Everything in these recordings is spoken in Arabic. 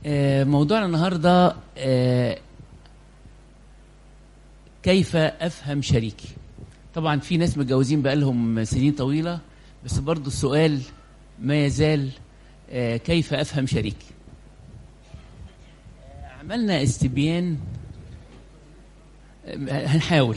موضوعنا النهاردة كيف أفهم شريكي. طبعا في ناس متجوزين بقالهم سنين طويلة، بس برضو السؤال ما يزال كيف أفهم شريكي. عملنا استبيان، هنحاول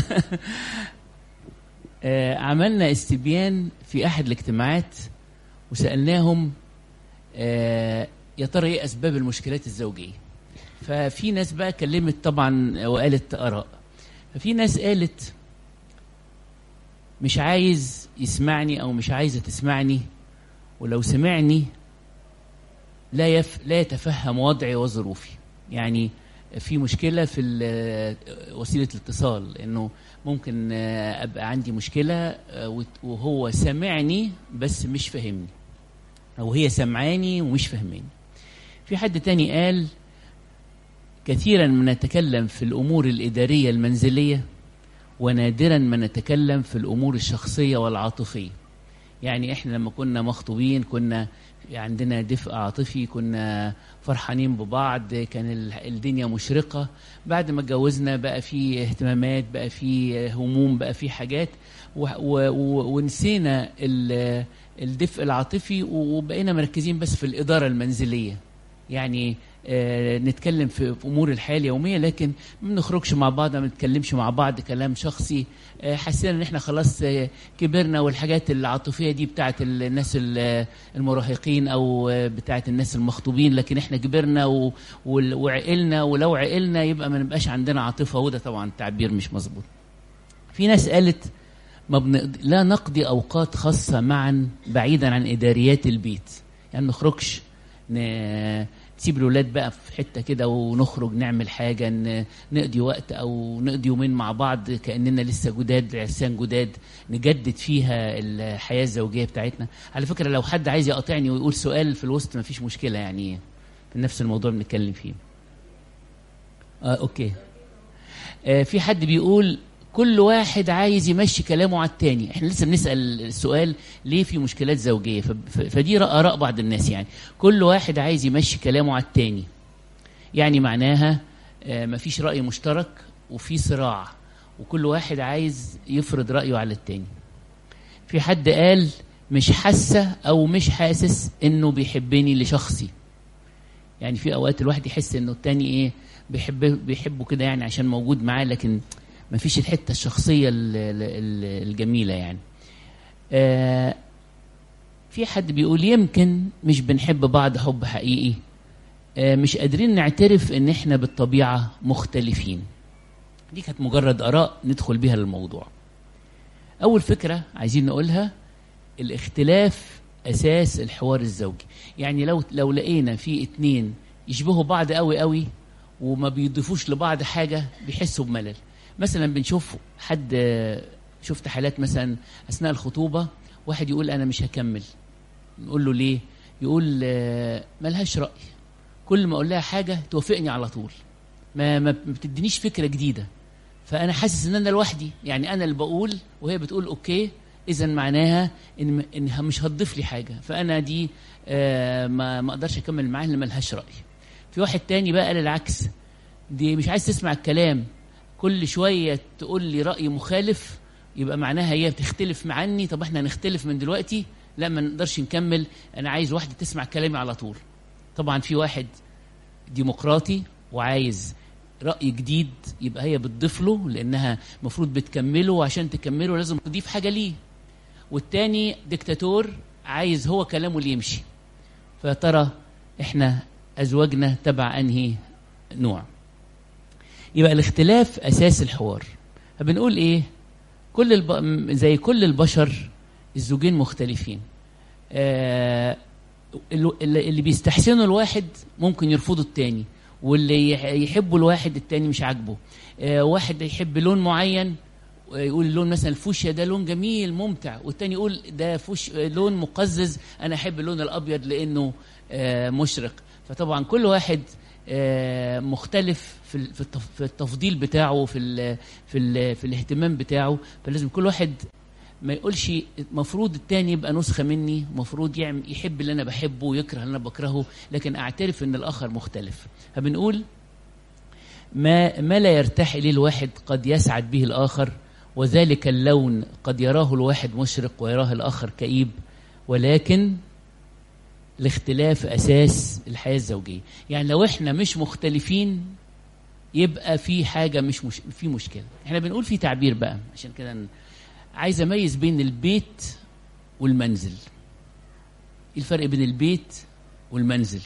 عملنا استبيان في أحد الاجتماعات وسألناهم يا ترى ايه اسباب المشكلات الزوجيه. ففي ناس بقى كلمت طبعا وقالت اراء. ففي ناس قالت مش عايز يسمعني او مش عايزه تسمعني، ولو سمعني لا يتفهم وضعي وظروفي. يعني في مشكله في وسيله الاتصال، انه ممكن ابقى عندي مشكله وهو سمعني بس مش فاهمني، او هي سمعاني ومش فاهماني. في حد تاني قال كثيرا ما نتكلم في الأمور الإدارية المنزلية ونادرا ما نتكلم في الأمور الشخصية والعاطفية. يعني إحنا لما كنا مخطوبين كنا عندنا دفء عاطفي، كنا فرحانين ببعض، كان الدنيا مشرقة. بعد ما اتجوزنا بقى في اهتمامات، بقى في هموم، بقى في حاجات، ونسينا الدفء العاطفي وبقينا مركزين بس في الإدارة المنزلية. يعني نتكلم في أمور الحياة اليومية، لكن ما بنخرجش مع بعض، ما بنتكلمش مع بعض كلام شخصي. حسينا ان احنا خلاص كبرنا، والحاجات العاطفية دي بتاعت الناس المراهقين او بتاعت الناس المخطوبين، لكن احنا كبرنا وعقلنا، ولو عقلنا يبقى ما نبقاش عندنا عاطفة، وده طبعا تعبير مش مظبوط. في ناس قالت لا نقضي أوقات خاصة معا بعيدا عن إداريات البيت. يعني نخرجش نسيب الولاد بقى في حتة كده ونخرج نعمل حاجة، نقضي وقت أو نقضي يومين مع بعض كأننا لسه جداد، عرسان جداد، نجدد فيها الحياة الزوجية بتاعتنا. على فكرة لو حد عايز يقاطعني ويقول سؤال في الوسط ما فيش مشكلة، يعني في نفس الموضوع بنتكلم فيه. أوكي. في حد بيقول كل واحد عايز يمشي كلامه على التاني. احنا لسه بنسأل السؤال ليه في مشكلات زوجية، فدي آراء بعض الناس. يعني كل واحد عايز يمشي كلامه على التاني، يعني معناها مفيش رأي مشترك وفي صراع، وكل واحد عايز يفرض رأيه على التاني. في حد قال مش حاسة او مش حاسس انه بيحبني لشخصي. يعني في اوقات الواحد يحس انه التاني ايه بيحبه كده، يعني عشان موجود معاه، لكن ما فيش الحتة الشخصية الجميلة. يعني في حد بيقول يمكن مش بنحب بعض حب حقيقي، مش قادرين نعترف ان احنا بالطبيعة مختلفين. دي كانت مجرد آراء ندخل بيها للموضوع. اول فكرة عايزين نقولها، الاختلاف اساس الحوار الزوجي. يعني لو لقينا في اتنين يشبهوا بعض قوي قوي وما بيضيفوش لبعض حاجة، بيحسوا بملل. مثلا بنشوف شفت حالات مثلا أثناء الخطوبة، واحد يقول أنا مش هكمل، نقول له ليه؟ يقول ملهاش رأي، كل ما أقول لها حاجة توافقني على طول، ما بتدينيش فكرة جديدة، فأنا حاسس إن أنا لوحدي. يعني أنا اللي بقول وهي بتقول أوكي، إذا معناها إنها مش هتضيف لي حاجة، فأنا دي ما أقدرش أكمل معاها اللي ملهاش رأي. في واحد تاني بقى قال العكس، دي مش عايز تسمع الكلام، كل شوية تقول لي رأي مخالف، يبقى معناها هي بتختلف معني. طب احنا نختلف من دلوقتي؟ لا، ما نقدرش نكمل، انا عايز واحدة تسمع كلامي على طول. طبعا في واحد ديمقراطي وعايز رأي جديد، يبقى هي بتضيف له لانها مفروض بتكمله، وعشان تكمله لازم تضيف حاجة ليه. والتاني ديكتاتور عايز هو كلامه اللي يمشي. فترى احنا ازواجنا تبع انهي نوع؟ يبقى الاختلاف أساس الحوار. فبنقول إيه؟ زي كل البشر الزوجين مختلفين. اللي بيستحسنوا الواحد ممكن يرفضوا التاني، واللي يحبوا الواحد التاني مش عاجبه. واحد يحب لون معين، يقول اللون مثلا الفوشيا ده لون جميل ممتع، والتاني يقول ده لون مقزز، أنا أحب اللون الأبيض لأنه مشرق. فطبعا كل واحد مختلف في التفضيل بتاعه، في الاهتمام بتاعه، فلازم كل واحد ما يقولش المفروض التاني يبقى نسخة مني، المفروض يحب اللي أنا بحبه ويكره اللي أنا بكرهه، لكن أعترف إن الآخر مختلف. فبنقول ما لا يرتاح إليه الواحد قد يسعد به الآخر، وذلك اللون قد يراه الواحد مشرق ويراه الآخر كئيب، ولكن الاختلاف أساس الحياة الزوجية. يعني لو إحنا مش مختلفين يبقى في حاجة في مشكلة. إحنا بنقول في تعبير بقى، عشان كده عايز أميز بين البيت والمنزل. إيه الفرق بين البيت والمنزل؟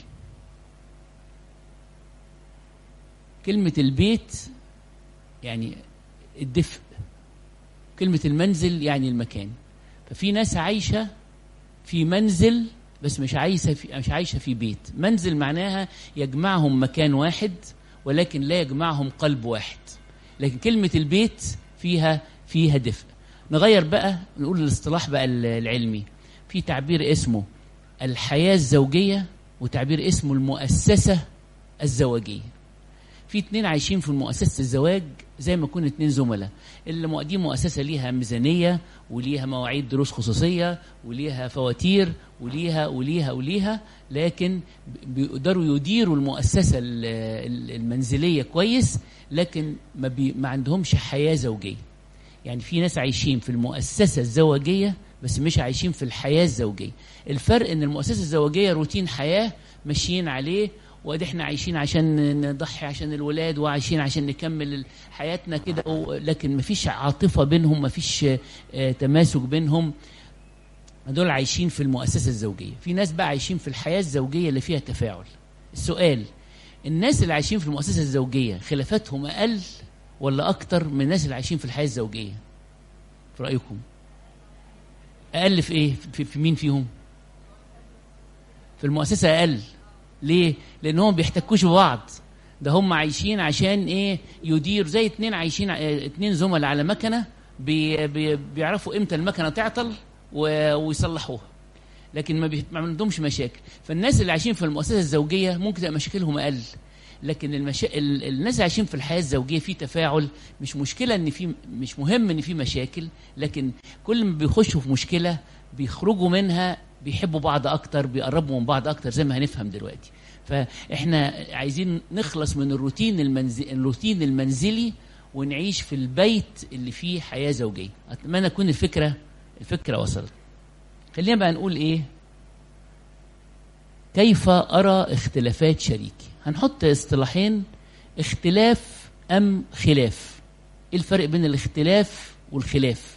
كلمة البيت يعني الدفء، كلمة المنزل يعني المكان. ففي ناس عايشة في منزل بس مش عايشة في بيت. منزل معناها يجمعهم مكان واحد ولكن لا يجمعهم قلب واحد. لكن كلمة البيت فيها دفء. نغير بقى، نقول الاصطلاح بقى العلمي. في تعبير اسمه الحياة الزوجية وتعبير اسمه المؤسسة الزواجية. في 2 عايشين في مؤسسة الزواج زي ما يكون 2 زملاء. دي مؤسسة ليها ميزانية وليها مواعيد دروس خصوصية وليها فواتير وليها، لكن بيقدروا يديروا المؤسسة المنزلية كويس، لكن ما عندهمش حياة زوجية. يعني في ناس عايشين في المؤسسة الزواجية بس مش عايشين في الحياة الزوجية. الفرق ان المؤسسة الزواجية روتين حياة ماشيين عليه، وادي احنا عايشين عشان نضحي عشان الولاد وعايشين عشان نكمل حياتنا كده، لكن مفيش عاطفة بينهم، مفيش تماسك بينهم. دول عايشين في المؤسسة الزوجية. في ناس بقى عايشين في الحياة الزوجية اللي فيها تفاعل. السؤال، الناس اللي عايشين في المؤسسة الزوجية خلافاتهم أقل ولا أكتر من الناس اللي عايشين في الحياة الزوجية؟ في رأيكم أقل في إيه؟ في مين فيهم؟ في المؤسسة أقل. ليه؟ لأنهم بيحتكوش ببعض. ده هم عايشين عشان إيه؟ يدير زي 2 عايشين 2 زملاء على مكنة بيعرفوا إمتى المكنة تعطل ويصلحوها، لكن ما عندهمش مشاكل. فالناس اللي عايشين في المؤسسة الزوجية ممكن تبقى مشاكلهم أقل، لكن الناس اللي عايشين في الحياة الزوجية في تفاعل. مش مشكلة مش مهم إن في مشاكل، لكن كل ما بيخشوا في مشكلة بيخرجوا منها بيحبوا بعض أكتر، بيقربوا من بعض أكتر زي ما هنفهم دلوقتي. فإحنا عايزين نخلص من الروتين المنزلي ونعيش في البيت اللي فيه حياة زوجية. أتمنى تكون الفكرة وصلت. خلينا بقى نقول إيه؟ كيف أرى اختلافات شريكي؟ هنحط اصطلاحين، اختلاف أم خلاف. إيه الفرق بين الاختلاف والخلاف؟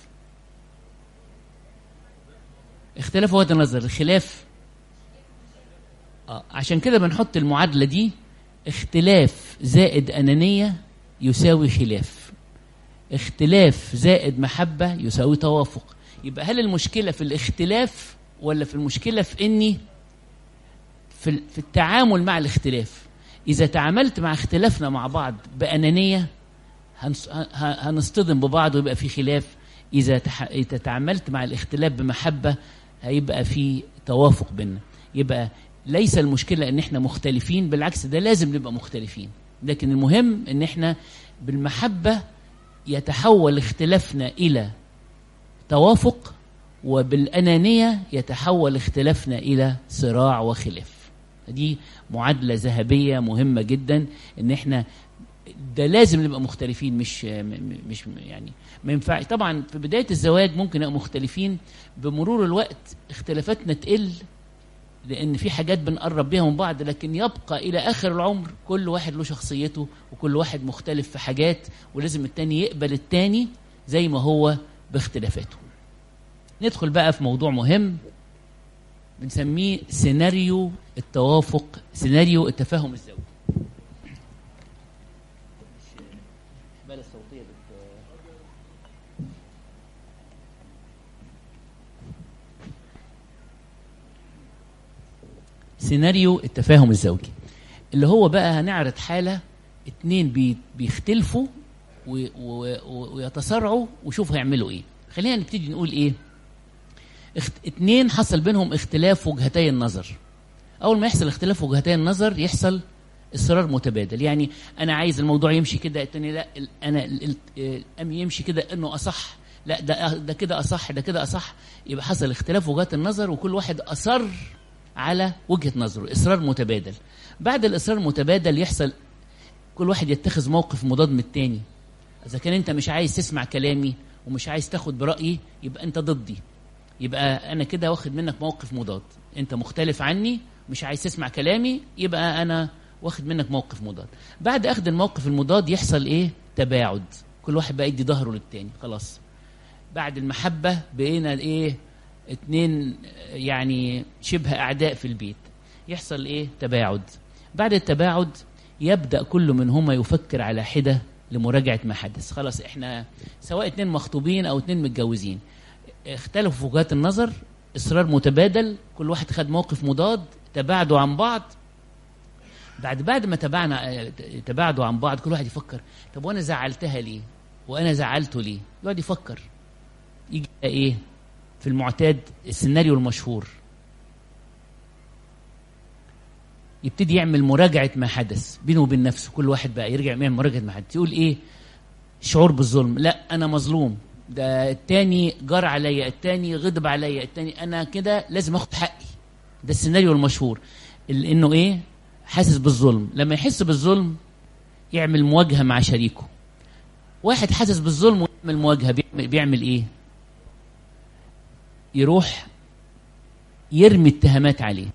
اختلاف وجهة النظر، الخلاف عشان كده بنحط المعادلة دي، اختلاف زائد أنانية يساوي خلاف، اختلاف زائد محبة يساوي توافق. يبقى هل المشكلة في الاختلاف ولا في المشكلة في إني في التعامل مع الاختلاف؟ إذا تعاملت مع اختلافنا مع بعض بأنانية هنصطدم ببعض ويبقى في خلاف. إذا تعاملت مع الاختلاف بمحبة هيبقى في توافق بيننا. يبقى ليس المشكلة ان احنا مختلفين، بالعكس ده لازم نبقى مختلفين، لكن المهم ان احنا بالمحبة يتحول اختلافنا الى توافق، وبالأنانية يتحول اختلافنا الى صراع وخلاف. دي معادلة ذهبية مهمة جدا، ان احنا ده لازم نبقى مختلفين، مش يعني ما ينفعش. طبعا في بداية الزواج ممكن نبقى مختلفين، بمرور الوقت اختلافاتنا تقل لأن في حاجات بنقرب بيها من بعض، لكن يبقى إلى آخر العمر كل واحد له شخصيته وكل واحد مختلف في حاجات، ولازم التاني يقبل التاني زي ما هو باختلافاته. ندخل بقى في موضوع مهم بنسميه سيناريو التوافق، سيناريو التفاهم الزوجي. سيناريو التفاهم الزوجي اللي هو بقى هنعرض حالة 2 بيختلفوا ويتصارعوا وشوفوا هيعملوا ايه. خلينا نبتدي نقول ايه. 2 حصل بينهم اختلاف وجهتي النظر. اول ما يحصل اختلاف وجهتي النظر يحصل اصرار متبادل. يعني انا عايز الموضوع يمشي كده، التاني لا، انا يمشي كده انه اصح. لا ده كده اصح، ده كده اصح. يبقى حصل اختلاف وجهات النظر، وكل واحد اصر على وجهة نظره، اصرار متبادل. بعد الاصرار المتبادل يحصل كل واحد يتخذ موقف مضاد من التاني. اذا كان انت مش عايز تسمع كلامي ومش عايز تاخد برأيي، يبقى انت ضدي، يبقى انا كده واخد منك موقف مضاد. انت مختلف عني، مش عايز تسمع كلامي، يبقى انا واخد منك موقف مضاد. بعد اخذ الموقف المضاد يحصل ايه؟ تباعد. كل واحد بقى يدي ظهره للتاني. خلاص بعد المحبة بقينا ايه؟ اتنين يعني شبه اعداء في البيت. يحصل ايه؟ تباعد. بعد التباعد يبدأ كل منهما يفكر على حدة لمراجعة ما حدث. خلاص احنا سواء اتنين مخطوبين او اتنين متجوزين، اختلفوا في وجهات النظر، اصرار متبادل، كل واحد خد موقف مضاد، تباعدوا عن بعض. بعد ما تباعدوا عن بعض، كل واحد يفكر طب وانا زعلتها ليه؟ وانا زعلته ليه؟ يقعد يفكر. يجي ايه في المعتاد؟ السيناريو المشهور، يبتدي يعمل مراجعة ما حدث بينه وبين نفسه. كل واحد بقى يرجع يعمل مراجعة ما حدث. يقول ايه؟ شعور بالظلم، لا انا مظلوم، ده التاني جار عليا، التاني غضب عليا، التاني انا كده لازم اخد حقي. ده السيناريو المشهور، انه ايه؟ حاسس بالظلم. لما يحس بالظلم يعمل مواجهة مع شريكه. واحد حاسس بالظلم ويعمل مواجهة بيعمل ايه؟ يروح يرمي اتهامات عليه.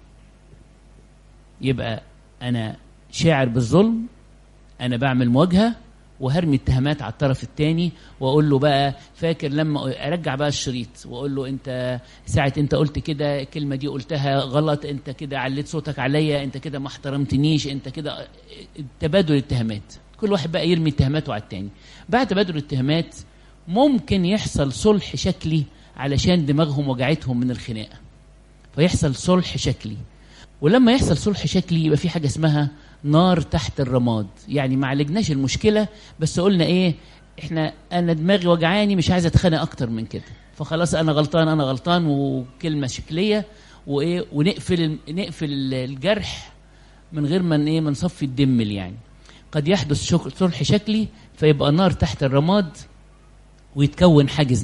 يبقى انا شاعر بالظلم، انا بعمل مواجهة وهرمي اتهامات على الطرف الثاني، واقول له بقى فاكر لما ارجع بقى الشريط واقول له انت ساعه انت قلت كده الكلمه دي قلتها غلط، انت كده عليت صوتك عليا، انت كده ما احترمتنيش، انت كده. تبادل الاتهامات، كل واحد بقى يرمي اتهاماته على الثاني. بعد تبادل الاتهامات ممكن يحصل صلح شكلي علشان دماغهم وجعتهم من الخناقه، فيحصل صلح شكلي. ولما يحصل صلح شكلي يبقى في حاجه اسمها نار تحت الرماد. يعني ما عالجناش المشكله، بس قلنا ايه؟ انا دماغي وجعاني، مش عايز اتخانق اكتر من كده، فخلاص انا غلطان وكلمه شكليه وايه، نقفل الجرح من غير ما ايه، ما نصفي الدم. يعني قد يحدث صلح شكلي فيبقى نار تحت الرماد ويتكون حاجز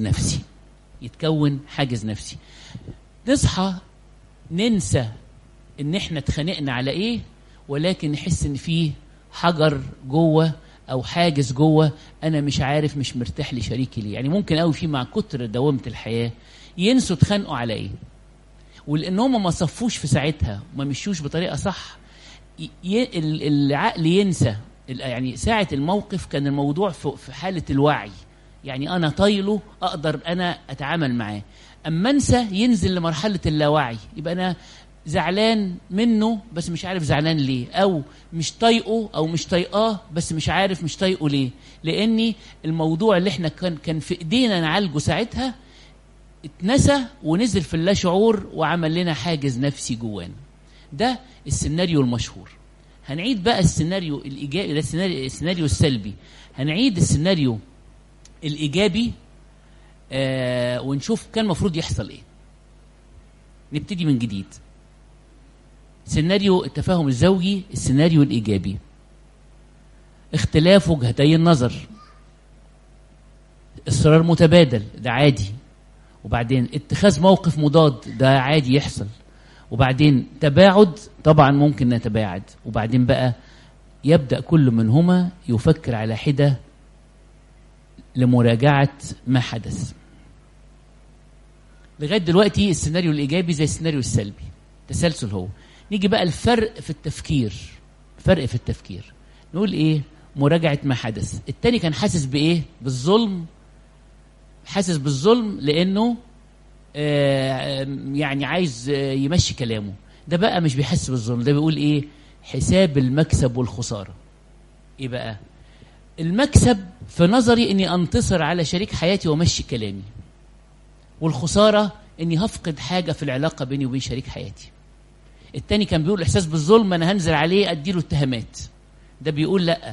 نفسي. نصحى ننسى ان احنا اتخانقنا على ايه، ولكن نحس ان فيه حجر جوه او حاجز جوه، انا مش عارف، مش مرتاح لشريكي ليه. يعني ممكن قوي في مع كتر دوامه الحياه ينسوا اتخانقوا على ايه، ولان هم ما صفوش في ساعتها وما مشوش بطريقه صح، العقل ينسى. يعني ساعه الموقف كان الموضوع في حاله الوعي، يعني انا طايله اقدر انا اتعامل معاه. اما انسى ينزل لمرحله اللاوعي، يبقى انا زعلان منه بس مش عارف زعلان ليه، او مش طايقه او مش طايقاه بس مش عارف مش طايقه ليه، لاني الموضوع اللي احنا كان في ايدينا نعالجه ساعتها اتنسى ونزل في اللا شعور وعمل لنا حاجز نفسي جوانا. ده السيناريو المشهور. هنعيد بقى السيناريو الايجابي، ده السيناريو السلبي. هنعيد السيناريو الايجابي ونشوف كان المفروض يحصل ايه. نبتدي من جديد. سيناريو التفاهم الزوجي، السيناريو الإيجابي: اختلاف وجهتي النظر، إصرار متبادل، ده عادي. وبعدين اتخاذ موقف مضاد، ده عادي يحصل. وبعدين تباعد، طبعا ممكن نتباعد. وبعدين بقى يبدأ كل منهما يفكر على حدة لمراجعة ما حدث. لغاية دلوقتي السيناريو الإيجابي زي السيناريو السلبي، تسلسل هو. نيجي بقى الفرق في التفكير. نقول ايه؟ مراجعة ما حدث. التاني كان حاسس بايه؟ بالظلم. حاسس بالظلم لانه يعني عايز يمشي كلامه. ده بقى مش بيحس بالظلم، ده بيقول ايه؟ حساب المكسب والخسارة. ايه بقى المكسب؟ في نظري اني انتصر على شريك حياتي وامشي كلامي، والخسارة اني هفقد حاجة في العلاقة بيني وبين شريك حياتي. التاني كان بيقول احساس بالظلم، انا هنزل عليه اديله اتهامات. ده بيقول لا،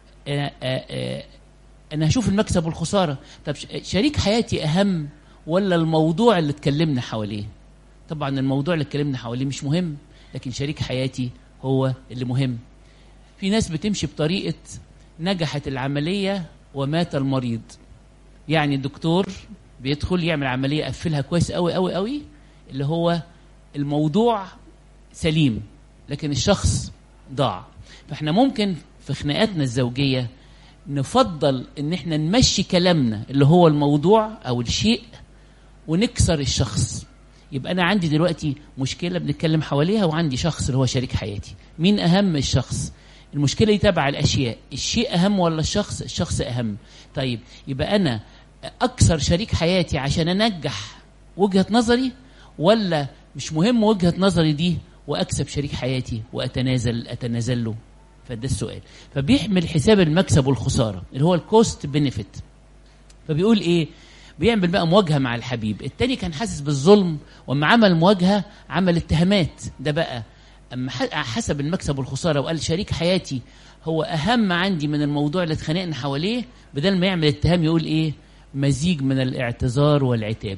انا هشوف المكسب والخساره. طب شريك حياتي اهم ولا الموضوع اللي اتكلمنا حواليه؟ طبعا الموضوع اللي اتكلمنا حواليه مش مهم، لكن شريك حياتي هو اللي مهم. في ناس بتمشي بطريقه نجحت العمليه ومات المريض. يعني الدكتور بيدخل يعمل عملية قفلها كويس قوي قوي قوي، اللي هو الموضوع سليم لكن الشخص ضاع. فاحنا ممكن في خناقاتنا الزوجية نفضل ان احنا نمشي كلامنا اللي هو الموضوع او الشيء ونكسر الشخص. يبقى انا عندي دلوقتي مشكلة بنتكلم حواليها، وعندي شخص اللي هو شريك حياتي. مين اهم؟ الشخص. المشكلة دي تبع الاشياء، الشيء اهم ولا الشخص؟ الشخص اهم. طيب يبقى انا اكسر شريك حياتي عشان انجح وجهة نظري، ولا مش مهم وجهة نظري دي واكسب شريك حياتي واتنازل له؟ فده السؤال. فبيحمل حساب المكسب والخسارة اللي هو الكوست بنفيت. فبيقول ايه؟ بيعمل بقى مواجهة مع الحبيب. التاني كان حاسس بالظلم، وما عمل مواجهة عمل اتهامات. ده بقى اما حسب المكسب والخسارة وقال شريك حياتي هو اهم عندي من الموضوع اللي اتخانقنا حواليه، بدل ما يعمل اتهام يقول ايه؟ مزيج من الاعتذار والعتاب.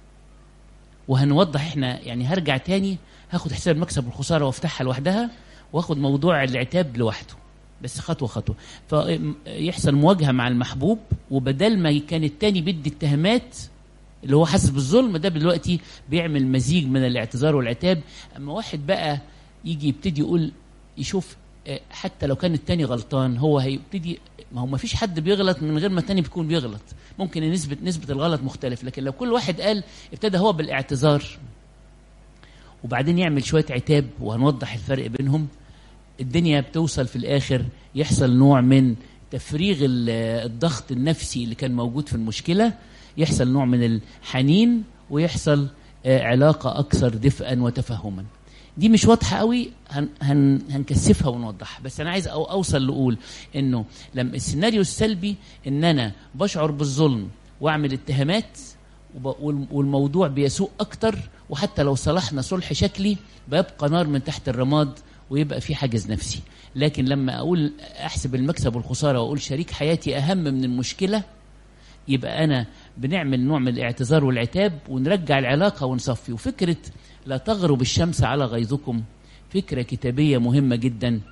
وهنوضح احنا يعني، هرجع تاني هاخد حساب المكسب والخسارة وافتحها لوحدها، واخد موضوع العتاب لوحده، بس خطوة خطوة. فيحصل مواجهة مع المحبوب، وبدل ما كان التاني بيدي اتهامات اللي هو حاسس بالظلم، ده دلوقتي بيعمل مزيج من الاعتذار والعتاب. اما واحد بقى يجي يبتدي يقول، يشوف حتى لو كان التاني غلطان هو هيبتدي، ما فيش حد بيغلط من غير ما التاني بيكون بيغلط. ممكن نسبة الغلط مختلف، لكن لو كل واحد قال ابتدى هو بالاعتذار وبعدين يعمل شوية عتاب، وهنوضح الفرق بينهم، الدنيا بتوصل في الآخر يحصل نوع من تفريغ الضغط النفسي اللي كان موجود في المشكلة، يحصل نوع من الحنين، ويحصل علاقة أكثر دفئا وتفهما. دي مش واضحة قوي، هنكثفها ونوضحها. بس أنا عايز أوصل لأقول إنه لما السيناريو السلبي إن أنا بشعر بالظلم وأعمل اتهامات والموضوع بيسوء أكتر، وحتى لو صلحنا صلح شكلي بيبقى نار من تحت الرماد ويبقى في حاجز نفسي. لكن لما أقول أحسب المكسب والخسارة وأقول شريك حياتي أهم من المشكلة، يبقى أنا بنعمل نوع من الاعتذار والعتاب ونرجع العلاقة ونصفي. وفكرة لا تغرب الشمس على غيظكم فكرة كتابية مهمة جدا.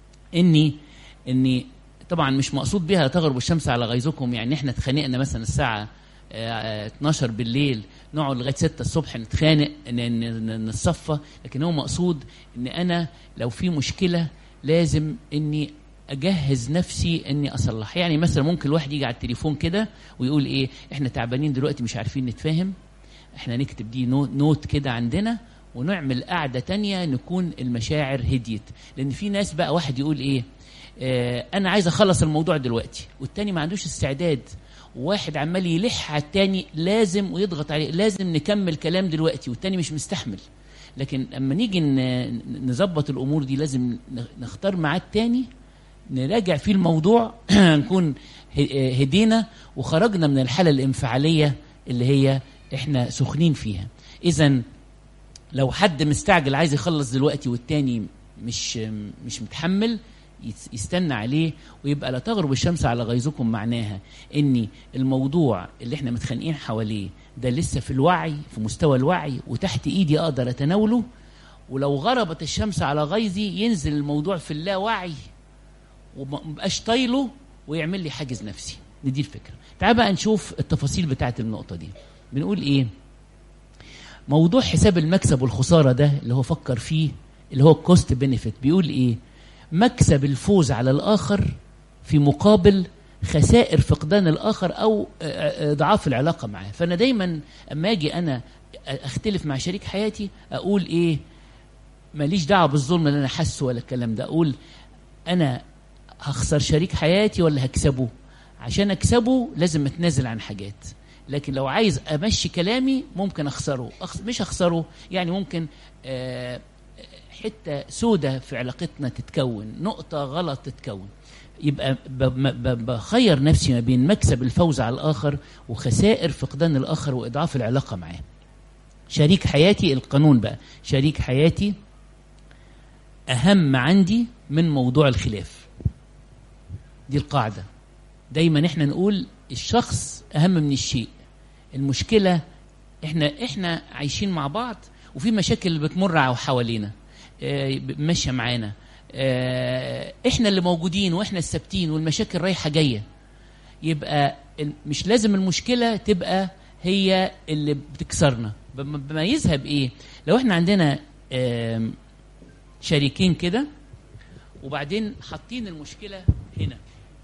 إني طبعا مش مقصود بها تغرب الشمس على غيظكم يعني احنا اتخانقنا مثلا الساعة 12 بالليل نقعد لغاية 6 الصبح نتخانق نتصفى، لكن هو مقصود ان انا لو في مشكلة لازم اني اجهز نفسي اني اصلح. يعني مثلا ممكن الواحد يجي على التليفون كده ويقول ايه، احنا تعبانين دلوقتي مش عارفين نتفاهم، احنا نكتب دي نوت كده عندنا ونعمل قعدة تانية نكون المشاعر هديت. لان في ناس بقى واحد يقول ايه، انا عايز اخلص الموضوع دلوقتي، والتاني ما عندوش استعداد، وواحد عمال يلح على التاني لازم ويضغط عليه لازم نكمل كلام دلوقتي، والتاني مش مستحمل. لكن اما نيجي نظبط الامور دي لازم نختار ميعاد تاني نراجع فيه الموضوع نكون هدينا وخرجنا من الحالة الانفعالية اللي هي احنا سخنين فيها. اذن لو حد مستعجل عايز يخلص دلوقتي والتاني مش متحمل، يستنى عليه. ويبقى لا تغرب الشمس على غيظكم معناها اني الموضوع اللي احنا متخانقين حواليه ده لسه في الوعي، في مستوى الوعي وتحت ايدي اقدر اتناوله. ولو غربت الشمس على غيظي ينزل الموضوع في اللاوعي ومبقاش طايله ويعمل لي حاجز نفسي. دي الفكرة. تعال بقى نشوف التفاصيل بتاعت النقطة دي. بنقول ايه؟ موضوع حساب المكسب والخسارة ده اللي هو فكر فيه اللي هو الكوست بينيفيت، بيقول ايه؟ مكسب الفوز على الآخر في مقابل خسائر فقدان الآخر أو ضعاف العلاقة معه. فأنا دايما أما أجي أنا أختلف مع شريك حياتي أقول إيه؟ ماليش دعوة بالظلم اللي أنا حاسه ولا الكلام ده، أقول أنا هخسر شريك حياتي ولا هكسبه؟ عشان أكسبه لازم أتنازل عن حاجات، لكن لو عايز أمشي كلامي ممكن أخسره. مش أخسره يعني ممكن حتة سودة في علاقتنا تتكون، نقطة غلط تتكون. يبقى بخير نفسي ما بين مكسب الفوز على الآخر وخسائر فقدان الآخر وإضعاف العلاقة معاه. شريك حياتي، القانون بقى، شريك حياتي أهم عندي من موضوع الخلاف. دي القاعدة. دايما احنا نقول الشخص أهم من الشيء. المشكلة احنا عايشين مع بعض وفي مشاكل بتمر حوالينا ماشيه معانا، احنا اللي موجودين واحنا الثابتين والمشاكل رايحه جايه. يبقى مش لازم المشكله تبقى هي اللي بتكسرنا. بميزها بايه؟ لو احنا عندنا شريكين كده وبعدين حاطين المشكله هنا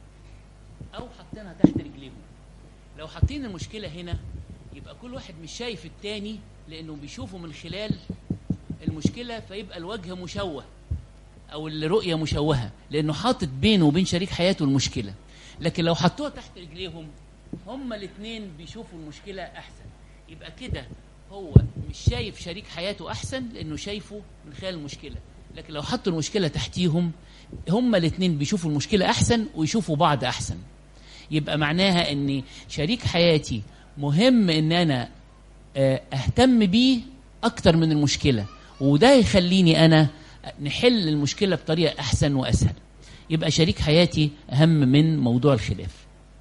او حاطينها تحت رجليهم، لو حاطين المشكله هنا يبقى كل واحد مش شايف التاني لانه بيشوفه من خلال المشكله، فيبقى الوجه مشوه او الرؤيه مشوهه لانه حاطط بينه وبين شريك حياته المشكله. لكن لو حطوها تحت رجليهم هما الاثنين بيشوفوا المشكله احسن، يبقى كده هو مش شايف شريك حياته احسن لانه شايفه من خلال المشكله. لكن لو حطوا المشكله تحتيهم هما الاثنين بيشوفوا المشكله احسن ويشوفوا بعض احسن. يبقى معناها ان شريك حياتي مهم ان انا اهتم بيه اكتر من المشكله، وده يخليني انا نحل المشكله بطريقه احسن واسهل. يبقى شريك حياتي اهم من موضوع الخلاف.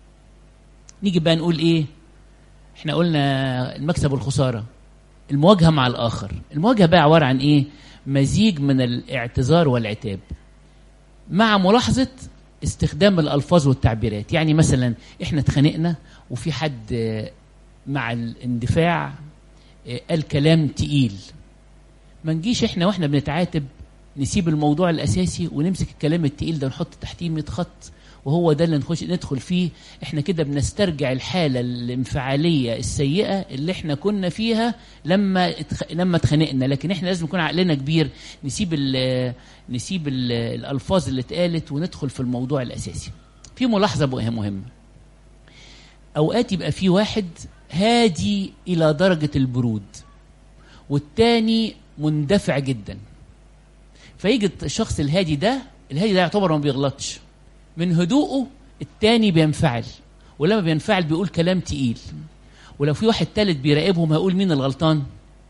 نيجي بقى نقول ايه؟ احنا قلنا المكسب والخساره. المواجهه مع الاخر، المواجهه بقى عباره عن ايه؟ مزيج من الاعتذار والعتاب مع ملاحظه استخدام الالفاظ والتعبيرات. يعني مثلا احنا اتخانقنا وفي حد مع الاندفاع قال كلام تقيل، ما نجيش احنا واحنا بنتعاتب نسيب الموضوع الاساسي ونمسك الكلام التقيل ده ونحط تحتيه 100 خط وهو ده اللي ندخل فيه. احنا كده بنسترجع الحاله الانفعاليه السيئه اللي احنا كنا فيها لما اتخانقنا. لكن احنا لازم يكون عقلنا كبير، نسيب الالفاظ اللي اتقالت وندخل في الموضوع الاساسي. في ملاحظه مهمه، اوقات يبقى في واحد هادي الى درجه البرود والتاني مندفع جدا، فيجي الشخص الهادي ده يعتبر ما بيغلطش، من هدوءه التاني بينفعل، ولما بينفعل بيقول كلام تقيل. ولو في واحد ثالث بيراقبهم هيقول مين الغلطان؟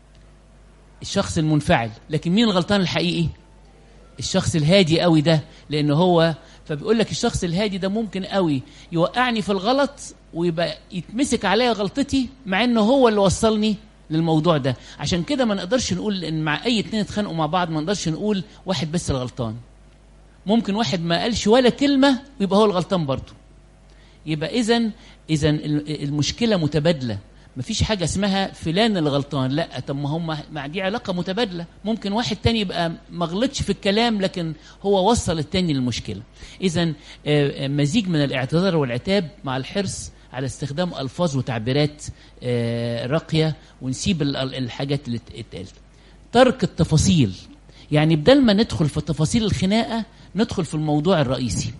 الشخص المنفعل. لكن مين الغلطان الحقيقي؟ الشخص الهادي قوي ده، لانه هو فبيقول لك الشخص الهادي ده ممكن قوي يوقعني في الغلط ويبقى يتمسك عليا غلطتي مع انه هو اللي وصلني للموضوع ده. عشان كده ما نقدرش نقول ان مع اي اتنين اتخانقوا مع بعض ما نقدرش نقول واحد بس الغلطان. ممكن واحد ما قالش ولا كلمة ويبقى هو الغلطان برضه. يبقى إذن المشكلة متبادلة، مفيش حاجة اسمها فلان الغلطان، لا. طب ما هم مع دي علاقة متبادلة، ممكن واحد تاني يبقى ما غلطش في الكلام لكن هو وصل التاني للمشكلة. إذن مزيج من الاعتذار والعتاب مع الحرص على استخدام ألفاظ وتعبيرات راقية، ونسيب الحاجات اللي اتقالت. ترك التفاصيل، يعني بدل ما ندخل في تفاصيل الخناقة ندخل في الموضوع الرئيسي.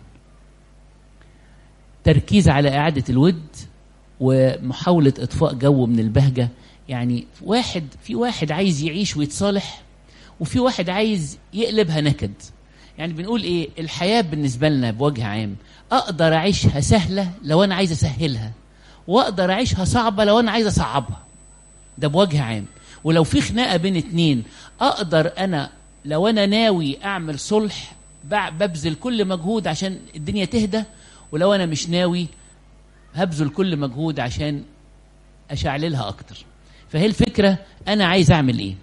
تركيز على إعادة الود ومحاولة إطفاء جو من البهجة. يعني في واحد عايز يعيش ويتصالح، وفي واحد عايز يقلبها نكد. يعني بنقول إيه؟ الحياة بالنسبة لنا بوجه عام أقدر أعيشها سهلة لو أنا عايز أسهلها، وأقدر أعيشها صعبة لو أنا عايز أصعبها. ده بوجه عام. ولو في خناقة بين اتنين أقدر أنا لو أنا ناوي أعمل صلح ببذل كل مجهود عشان الدنيا تهدى، ولو أنا مش ناوي هبذل كل مجهود عشان أشعللها أكتر. فهي الفكرة أنا عايز أعمل إيه.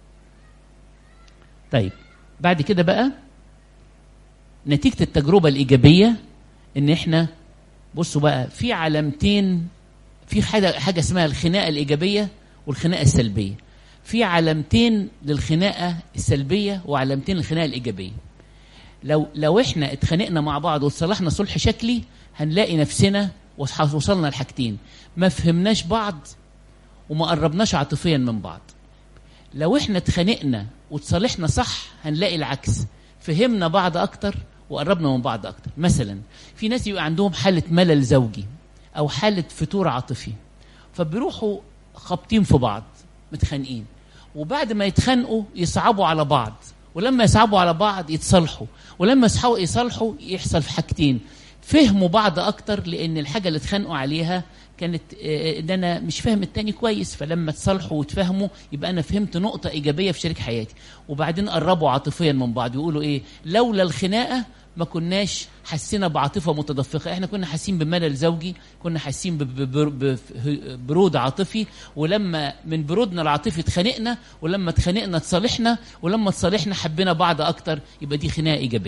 طيب بعد كده بقى نتيجة التجربة الإيجابية إن إحنا بصوا بقى في علامتين، في حاجة اسمها الخناقة الإيجابية والخناقة السلبية. في علامتين للخناقة السلبية وعلامتين للخناقة الإيجابية. لو احنا اتخانقنا مع بعض وتصلحنا صلح شكلي هنلاقي نفسنا وصلنا لحاجتين: ما فهمناش بعض وما قربناش عاطفيا من بعض. لو احنا اتخانقنا وتصالحنا صح هنلاقي العكس، فهمنا بعض اكتر وقربنا من بعض اكتر. مثلا في ناس يبقى عندهم حالة ملل زوجي او حالة فتور عاطفي، فبيروحوا خابطين في بعض متخانقين، وبعد ما يتخانقوا يصعبوا على بعض، ولما يصعبوا على بعض يتصالحوا، ولما يصالحوا يحصل في حاجتين: فهموا بعض اكتر لان الحاجة اللي اتخانقوا عليها كانت ان انا مش فاهم التاني كويس، فلما تصالحوا وتفهموا يبقى انا فهمت نقطة ايجابية في شريك حياتي. وبعدين قربوا عاطفيا من بعض، يقولوا ايه؟ لولا الخناقة ما كناش حسينا بعاطفة متدفقة، احنا كنا حاسين بملل زوجي، كنا حاسين ببرود عاطفي، ولما من برودنا العاطفي اتخانقنا، ولما اتخانقنا تصالحنا، ولما تصالحنا حبينا بعض اكتر، يبقى دي خناقة ايجابية.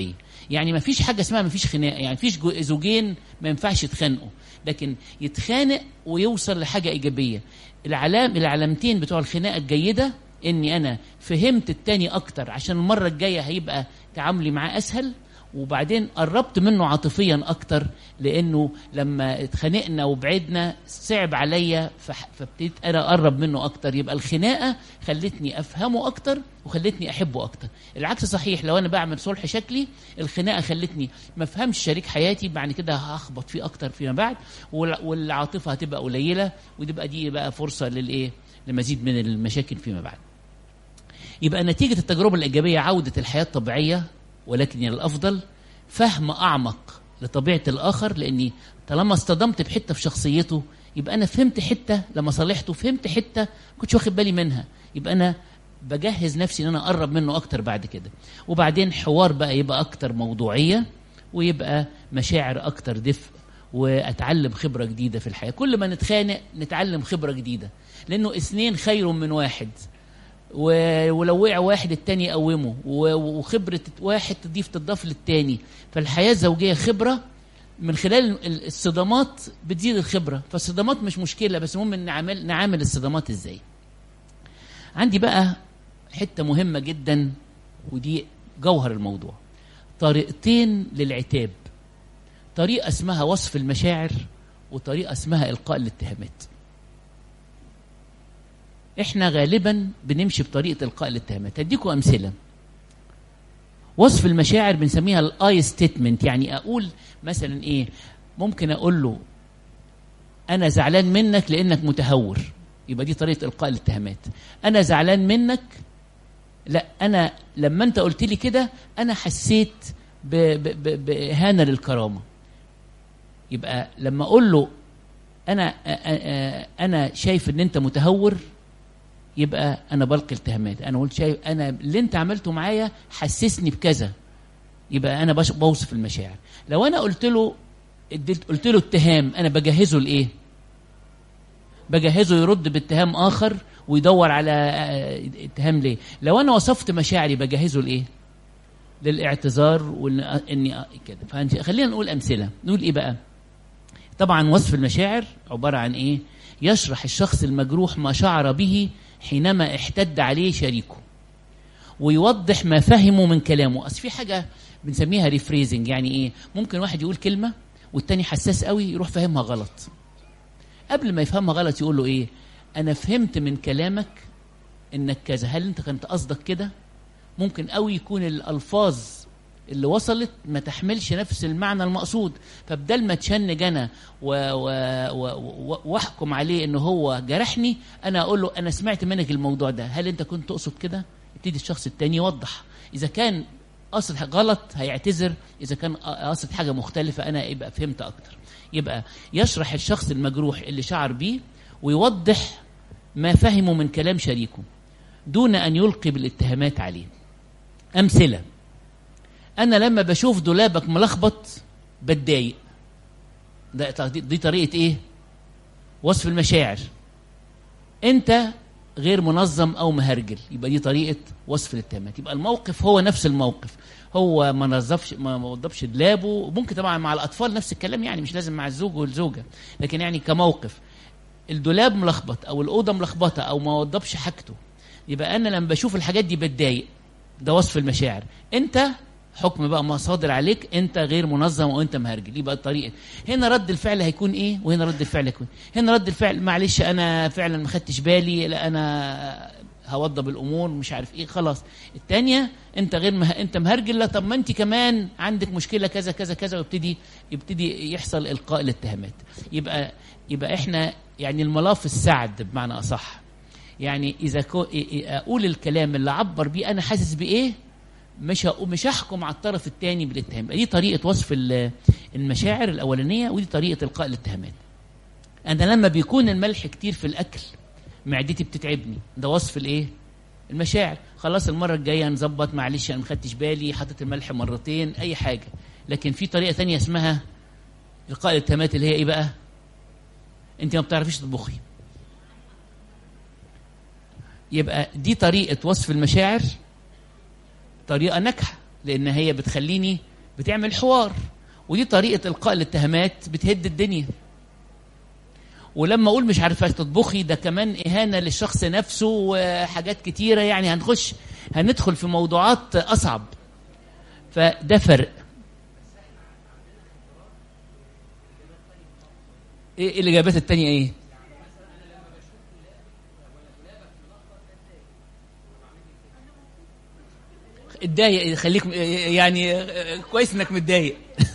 يعني ما فيش حاجه اسمها ما فيش خناقه، يعني فيش زوجين ما ينفعش يتخانقوا، لكن يتخانق ويوصل لحاجه ايجابيه. العلامتين بتوع الخناقه الجيده اني انا فهمت التاني اكتر عشان المره الجايه هيبقى تعاملي معاه اسهل، وبعدين قربت منه عاطفيا اكتر لانه لما اتخانقنا وبعدنا صعب عليا فابتديت انا اقرب منه اكتر. يبقى الخناقه خلتني افهمه اكتر وخلتني احبه اكتر. العكس صحيح، لو انا بعمل صلح شكلي الخناقه خلتني ما افهمش شريك حياتي، بعد كده هخبط فيه اكتر فيما بعد والعاطفه هتبقى قليله، دي بقى فرصه لمزيد من المشاكل فيما بعد. يبقى نتيجه التجربه الايجابيه عوده الحياه الطبيعيه، ولكن الأفضل فهم أعمق لطبيعة الآخر، لأني طالما اصطدمت بحتة في شخصيته يبقى أنا فهمت حتة، لما صالحته فهمت حتة كنتش واخد بالي منها، يبقى أنا بجهز نفسي إن أنا أقرب منه أكتر بعد كده. وبعدين حوار بقى يبقى أكتر موضوعية، ويبقى مشاعر أكتر دفء، وأتعلم خبرة جديدة في الحياة. كل ما نتخانق نتعلم خبرة جديدة، لأنه 2 خير من 1، ولو وقع واحد التاني يقومه، وخبرة واحد تضاف للتاني. فالحياة الزوجية خبرة، من خلال الصدمات بتزيد الخبرة. فالصدمات مش مشكلة، بس المهم نعامل الصدمات ازاي. عندي بقى حتة مهمة جدا ودي جوهر الموضوع، طريقتين للعتاب، طريقة اسمها وصف المشاعر وطريقة اسمها إلقاء الاتهامات. احنا غالبا بنمشي بطريقة إلقاء الاتهامات. هديكم أمثلة. وصف المشاعر بنسميها الاي ستيتمنت، يعني أقول مثلا إيه، ممكن أقول له أنا زعلان منك لأنك متهور، يبقى دي طريقة إلقاء الاتهامات. أنا زعلان منك، لا أنا لما أنت قلت لي كده أنا حسيت بإهانة للكرامة. يبقى لما أقول له أنا شايف إن أنت متهور، يبقى أنا بلقي التهمات. أنا قلت شايف أنا اللي أنت عملته معايا حسسني بكذا، يبقى أنا بوصف المشاعر. لو أنا قلت له اتهام، أنا بجهزه لإيه؟ بجهزه يرد باتهام آخر ويدور على اتهام ليه. لو أنا وصفت مشاعري بجهزه لإيه؟ للاعتذار وإني كده. فخلينا نقول أمثلة. نقول إيه بقى؟ طبعا وصف المشاعر عبارة عن إيه؟ يشرح الشخص المجروح ما شعر به حينما احتد عليه شريكه، ويوضح ما فهمه من كلامه. أصل في حاجة بنسميها ريفريزنج، يعني إيه؟ ممكن واحد يقول كلمة والتاني حساس قوي يروح فهمها غلط. قبل ما يفهمها غلط يقول له إيه؟ أنا فهمت من كلامك إنك كذا، هل أنت كنت قصدك كده؟ ممكن قوي يكون الألفاظ اللي وصلت ما تحملش نفس المعنى المقصود، فبدل ما تشنج أنا واحكم عليه إنه هو جرحني، أنا أقول له أنا سمعت منك الموضوع ده، هل أنت كنت تقصد كده؟ يبتدي الشخص التاني يوضح. إذا كان قصد غلط هيعتذر، إذا كان قصد حاجة مختلفة أنا يبقى فهمت أكتر. يبقى يشرح الشخص المجروح اللي شعر بيه ويوضح ما فهمه من كلام شريكه دون أن يلقي بالاتهامات عليه. أمثلة: أنا لما بشوف دولابك ملخبط بتضايق. دي طريقة إيه؟ وصف المشاعر. أنت غير منظم أو مهرجل، يبقى دي طريقة وصف الاتهامات. يبقى الموقف هو نفس الموقف، هو ما وضبش دولابه. ممكن طبعا مع الأطفال نفس الكلام، يعني مش لازم مع الزوج والزوجة، لكن يعني كموقف الدولاب ملخبط أو الأوضة ملخبطة أو ما وضبش حاجته، يبقى أنا لما بشوف الحاجات دي بتضايق. ده وصف المشاعر. أنت حكم بقى ما صادر عليك، انت غير منظم وانت مهرجل. يبقى الطريقه هنا رد الفعل هيكون ايه، وهنا رد الفعل هيكون هنا رد الفعل معلش انا فعلا ما خدتش بالي، لا انا هوضب الامور مش عارف ايه، خلاص. الثانيه انت انت مهرجل، لا طب ما انت كمان عندك مشكله كذا كذا كذا، ويبتدي يحصل القاء الاتهامات. يبقى احنا يعني الملاف السعد بمعنى اصح، يعني اذا اقول الكلام اللي عبر بيه انا حاسس بايه، مش هحكم على الطرف الثاني بالاتهام. دي طريقة وصف المشاعر الأولانية، ودي طريقة إلقاء الاتهامات. أنا لما بيكون الملح كتير في الأكل معدتي بتتعبني، ده وصف الإيه؟ المشاعر. خلاص المرة الجاية نظبط، معلش أنا ما خدتش بالي، حطيت الملح مرتين، أي حاجة. لكن في طريقة ثانية اسمها إلقاء الاتهامات، اللي هي إيه بقى؟ أنت ما بتعرفيش تطبخي. يبقى دي طريقة وصف المشاعر، طريقة ناجحة، لأن هي بتعمل حوار، ودي طريقة إلقاء الاتهامات بتهد الدنيا. ولما أقول مش عارفة تطبخي، ده كمان إهانة للشخص نفسه وحاجات كتيرة، يعني هندخل في موضوعات أصعب. فده فرق. إيه الإجابات التانية إيه؟ اتضايق، خليك يعني كويس انك متضايق.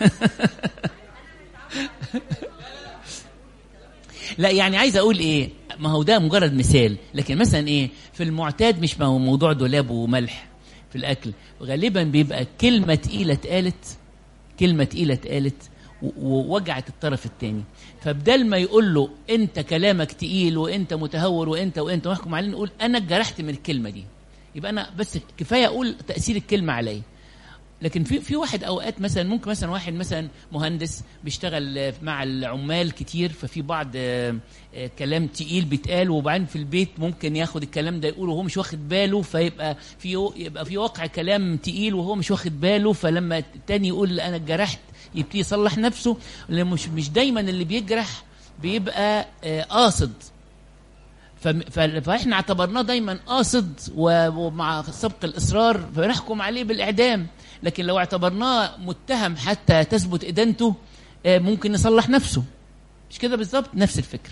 لا يعني عايز اقول ايه، ما هو ده مجرد مثال، لكن مثلا ايه في المعتاد، مش ما هو موضوع دولاب وملح في الاكل، غالبا بيبقى كلمه تقيله اتقالت ووجعت الطرف الثاني، فبدل ما يقول له انت كلامك تقيل وانت متهور وانت واحكم عليه، نقول انا اتجرحت من الكلمه دي، يبقى انا بس كفايه اقول تاثير الكلمه عليا. لكن في واحد اوقات مثلا ممكن مثلا واحد مثلا مهندس بيشتغل مع العمال كتير، ففي بعض كلام تقيل بيتقال، وبعدين في البيت ممكن ياخد الكلام ده يقوله وهو مش واخد باله، فيبقى في واقع كلام تقيل وهو مش واخد باله، فلما التاني يقول انا اتجرحت يبتدي يصلح نفسه. مش دايما اللي بيجرح بيبقى قاصد، فاحنا اعتبرناه دايما قاصد ومع سبق الاصرار فنحكم عليه بالاعدام. لكن لو اعتبرناه متهم حتى تثبت ادانته ممكن يصلح نفسه. مش كده بالظبط؟ نفس الفكره.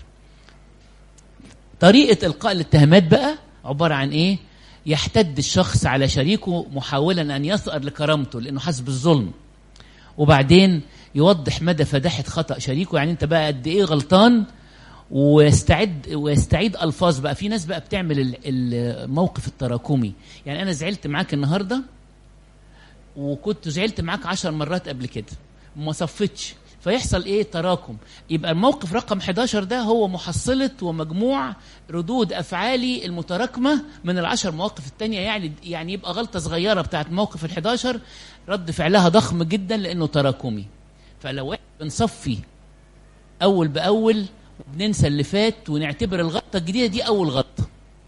طريقه القاء الاتهامات بقى عباره عن ايه؟ يحتد الشخص على شريكه محاولا ان يثأر لكرامته لانه حاسس بالظلم، وبعدين يوضح مدى فداحه خطأ شريكه، يعني انت بقى قد ايه غلطان، ويستعيد الفاظ. بقى في ناس بقى بتعمل الموقف التراكمي، يعني انا زعلت معاك النهارده وكنت زعلت معاك 10 مرات قبل كده وما صفتش، فيحصل ايه؟ تراكم. يبقى الموقف رقم 11 ده هو محصلة ومجموع ردود افعالي المتراكمة من ال10 مواقف التانية، يعني يبقى غلطة صغيرة بتاعت موقف ال11 رد فعلها ضخم جدا لانه تراكمي. فلو بنصفي اول باول وبننسى اللي فات ونعتبر الغلطة الجديدة دي اول غلطة.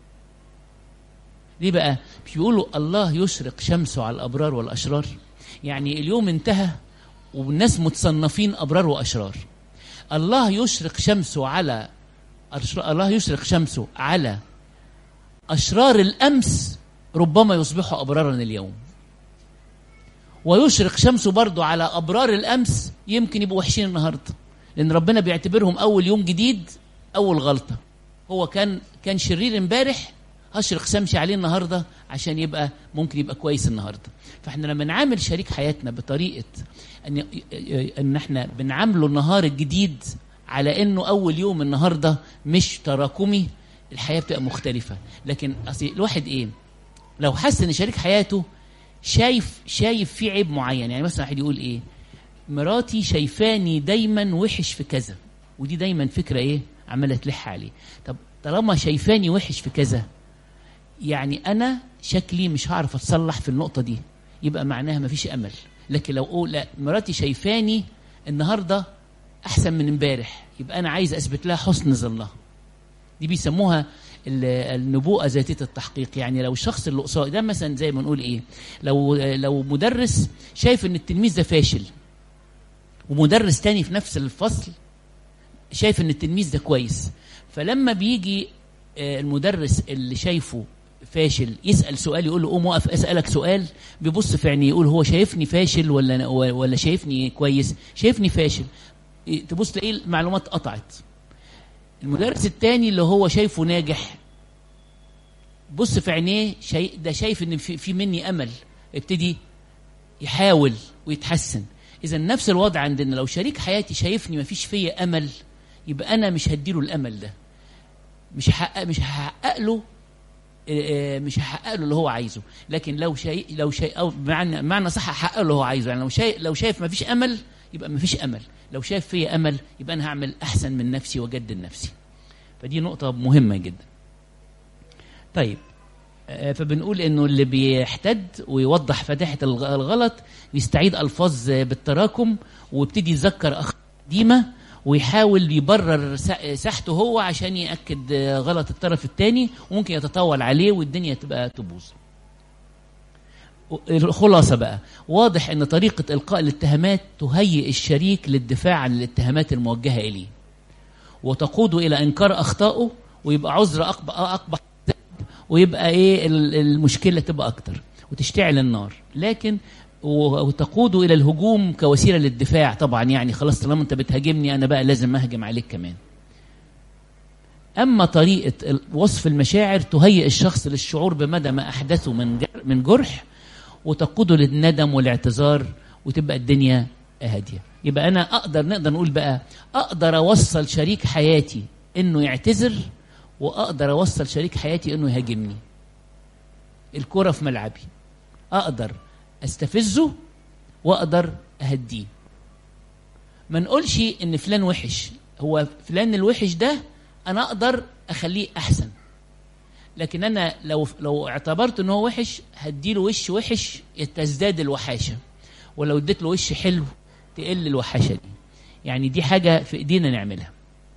ليه بقى؟ مش بيقولوا الله يشرق شمسه على الابرار والاشرار؟ يعني اليوم انتهى والناس متصنفين ابرار واشرار. الله يشرق شمسه على اشرار الامس، ربما يصبحوا ابرارا اليوم. ويشرق شمسه برضو على ابرار الامس، يمكن يبقوا وحشين النهارده، لان ربنا بيعتبرهم اول يوم جديد، اول غلطه. هو كان شرير امبارح، هشرق شمسي عليه النهارده عشان ممكن يبقى كويس النهارده. فاحنا لما نعامل شريك حياتنا بطريقه ان احنا بنعامله النهار الجديد على انه اول يوم النهارده، مش تراكمي، الحياه بتبقى مختلفه. لكن الواحد ايه لو حس ان شريك حياته شايف فيه عيب معين، يعني مثلا واحد يقول ايه، مراتي شايفاني دايما وحش في كذا، ودي دايما فكره ايه عماله تلح عليه. طب طالما شايفاني وحش في كذا، يعني انا شكلي مش هعرف اتصلح في النقطه دي، يبقى معناها مفيش امل. لكن لو اقول لا، مراتي شايفاني النهارده احسن من امبارح، يبقى انا عايز اثبت لها حسن ظنها. دي بيسموها النبوءه ذاتيه التحقيق. يعني لو الشخص اللي قصاد ده مثلا زي ما نقول ايه، لو مدرس شايف ان التلميذ ده فاشل، ومدرس تاني في نفس الفصل شايف ان التلميذ ده كويس، فلما بيجي المدرس اللي شايفه فاشل يسأل سؤال، يقول له قوم وقف اسألك سؤال، بيبص في عينيه يقول هو شايفني فاشل ولا شايفني كويس؟ شايفني فاشل. تبص تلاقيه المعلومات قطعت. المدرس التاني اللي هو شايفه ناجح، بص في عينيه ده شايف ان في مني امل، ابتدي يحاول ويتحسن. اذا نفس الوضع عندنا، لو شريك حياتي شايفني مفيش فيا امل، يبقى انا مش هديله الامل ده، مش هحقق له اللي هو عايزه. لكن لو شيء او معنى صح هحقق له اللي هو عايزه. يعني لو شايف مفيش امل، يبقى مفيش امل. لو شايف فيا امل، يبقى انا هعمل احسن من نفسي واجدد نفسي. فدي نقطة مهمة جدا. طيب، فبنقول انه اللي بيحتد ويوضح فداحة الغلط يستعيد الفاظ بالتراكم، ويبتدي يتذكر اخطاء قديمة، ويحاول يبرر ساحته هو عشان يأكد غلط الطرف الثاني، وممكن يتطاول عليه والدنيا تبقى تبوظ. الخلاصة بقى، واضح ان طريقة القاء الاتهامات تهيئ الشريك للدفاع عن الاتهامات الموجهة اليه، وتقوده الى انكار اخطائه، ويبقى عذر اقبح، ويبقى ايه المشكلة تبقى اكتر وتشتعل النار. لكن وتقوده الى الهجوم كوسيلة للدفاع. طبعا يعني خلاص طالما انت بتهاجمني انا بقى لازم اهجم عليك كمان. اما طريقة وصف المشاعر تهيئ الشخص للشعور بمدى ما احدثه من جرح، وتقوده للندم والاعتذار، وتبقى الدنيا هادية. يبقى أنا نقدر نقول بقى أقدر أوصل شريك حياتي إنه يعتذر، وأقدر أوصل شريك حياتي إنه يهاجمني. الكرة في ملعبي، أقدر أستفزه وأقدر أهديه. ما نقولش إن فلان وحش، هو فلان الوحش ده أنا أقدر أخليه أحسن، لكن أنا لو اعتبرت إنه هو وحش هديله وش وحش تزداد الوحاشة، ولو اديت له وش حلو تقل الوحاشة دي. يعني دي حاجة في إيدينا نعملها.